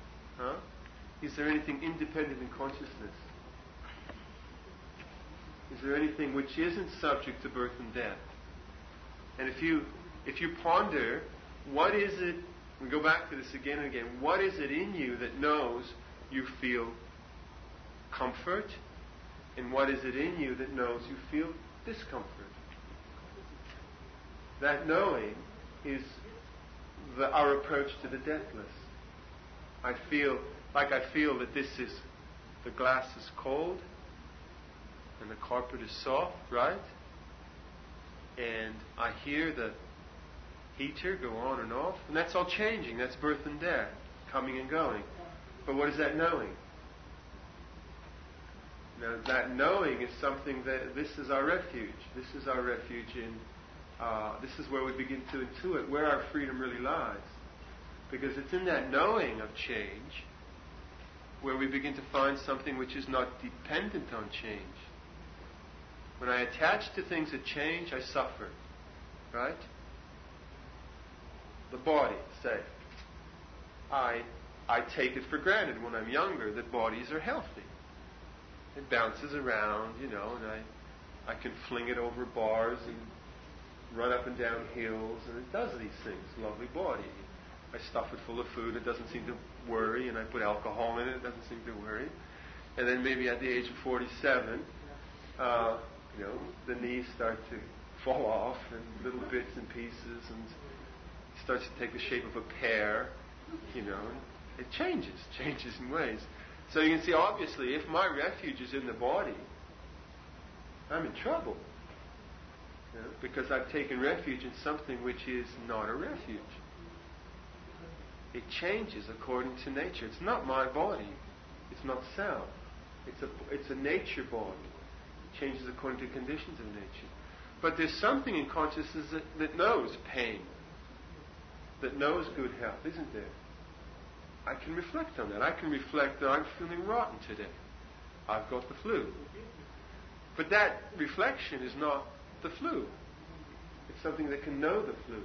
Is there anything independent in consciousness? Is there anything which isn't subject to birth and death? And if you ponder, what is it, we go back to this again and again, what is it in you that knows you feel comfort, and what is it in you that knows you feel discomfort? That knowing is our approach to the deathless. I feel that the glass is cold and the carpet is soft, right? And I hear the heater go on and off, and that's all changing. That's birth and death, coming and going. But what is that knowing? Now, that knowing is something that this is our refuge. This is our refuge this is where we begin to intuit where our freedom really lies. Because it's in that knowing of change where we begin to find something which is not dependent on change. When I attach to things that change, I suffer. Right? The body, say. I take it for granted when I'm younger that bodies are healthy. It bounces around, and I can fling it over bars and run up and down hills, and it does these things. Lovely body. I stuff it full of food, it doesn't seem to worry, and I put alcohol in it, it doesn't seem to worry. And then maybe at the age of 47, the knees start to fall off in little bits and pieces, and it starts to take the shape of a pear, and it changes in ways. So you can see, obviously, if my refuge is in the body, I'm in trouble. Because I've taken refuge in something which is not a refuge. It changes according to nature. It's not my body. It's not self. It's a nature body. It changes according to conditions of nature. But there's something in consciousness that knows pain, that knows good health, isn't there? I can reflect on that. I can reflect that I'm feeling rotten today. I've got the flu. But that reflection is not the flu. It's something that can know the flu.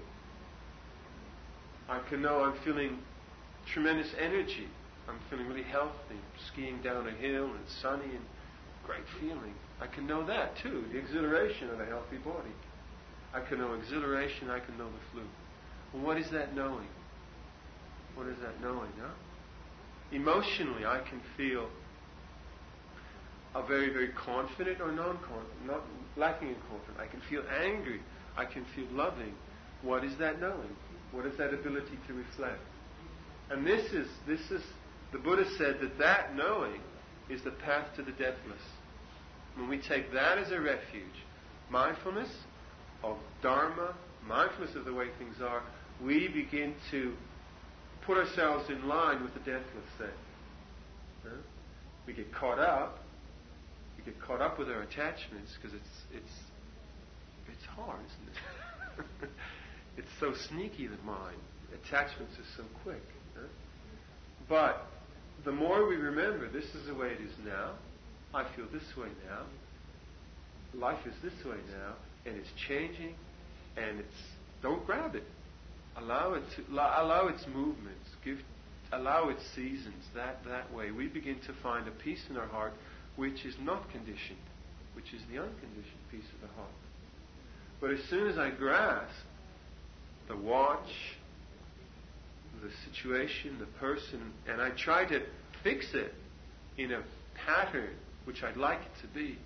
I can know I'm feeling tremendous energy. I'm feeling really healthy. Skiing down a hill and it's sunny and great feeling. I can know that too, the exhilaration of a healthy body. I can know exhilaration, I can know the flu. Well, what is that knowing? What is that knowing, huh? Emotionally, I can feel very, very confident or not lacking in confidence. I can feel angry. I can feel loving. What is that knowing? What is that ability to reflect? And this is the Buddha said that knowing is the path to the deathless. When we take that as a refuge, mindfulness of Dharma, mindfulness of the way things are, we begin to put ourselves in line with the deathless thing. We get caught up. We get caught up with our attachments because it's hard, isn't it? It's so sneaky, the mind. Attachments are so quick. But the more we remember, this is the way it is now. I feel this way now. Life is this way now, and it's changing. And don't grab it. Allow its movements. Allow its seasons. That way, we begin to find a peace in our heart, which is not conditioned, which is the unconditioned peace of the heart. But as soon as I grasp the watch, the situation, the person, and I try to fix it in a pattern which I'd like it to be,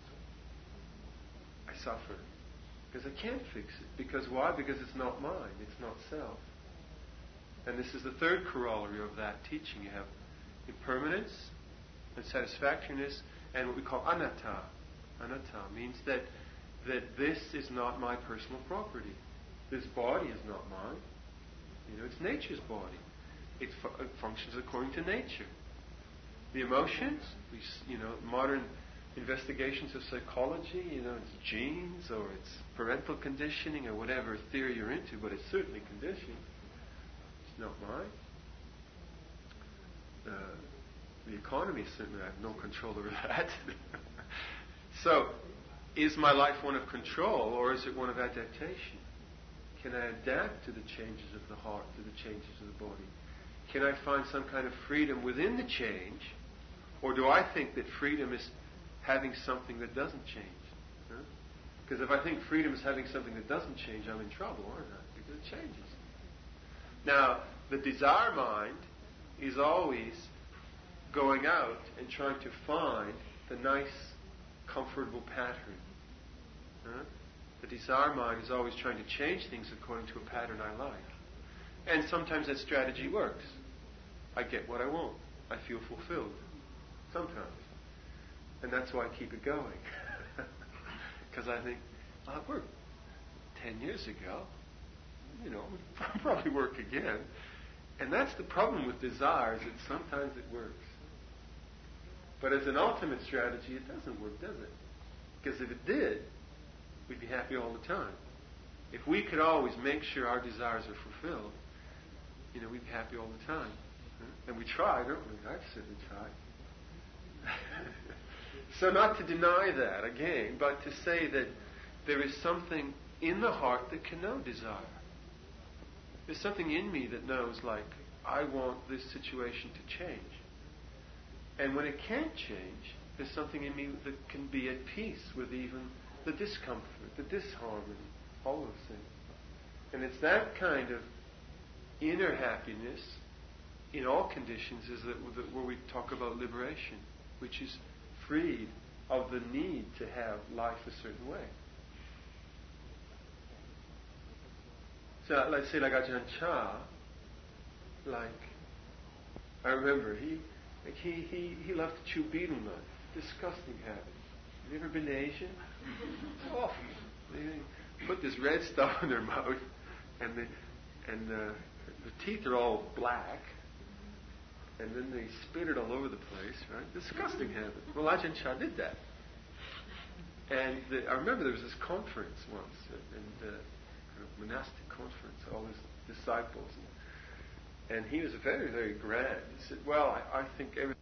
I suffer. Because I can't fix it. Because why? Because it's not mine. It's not self. And this is the third corollary of that teaching. You have impermanence and satisfactoriness and what we call anatta. Anatta means that this is not my personal property. This body is not mine. It's nature's body. It functions according to nature. The emotions, modern investigations of psychology, it's genes or it's parental conditioning or whatever theory you're into, but it's certainly conditioned. It's not mine. The economy, certainly I have no control over that. So, is my life one of control or is it one of adaptation? Can I adapt to the changes of the heart, to the changes of the body? Can I find some kind of freedom within the change? Or do I think that freedom is having something that doesn't change. Because if I think freedom is having something that doesn't change, I'm in trouble, aren't I? Because it changes. Now, the desire mind is always going out and trying to find the nice, comfortable pattern. The desire mind is always trying to change things according to a pattern I like. And sometimes that strategy works. I get what I want. I feel fulfilled. Sometimes. And that's why I keep it going. Because I think, well, it worked 10 years ago. It would probably work again. And that's the problem with desire, is that sometimes it works. But as an ultimate strategy, it doesn't work, does it? Because if it did, we'd be happy all the time. If we could always make sure our desires are fulfilled, we'd be happy all the time. And we try, don't we? I've certainly tried. So not to deny that, again, but to say that there is something in the heart that can know desire. There's something in me that knows, like, I want this situation to change. And when it can't change, there's something in me that can be at peace with even the discomfort, the disharmony, all those things. And it's that kind of inner happiness in all conditions is that where we talk about liberation, which is freed of the need to have life a certain way. So let's say like Ajahn Chah, I remember he loved to chew betel nut. Disgusting habit. Have you ever been to Asia? It's awful. They put this red stuff in their mouth, and the teeth are all black, and then they spit it all over the place, right? Disgusting habit. Well, Ajahn Chah did that. And I remember there was this conference once, and a monastic conference, all his disciples. And he was very, very grand. He said, well, I think everything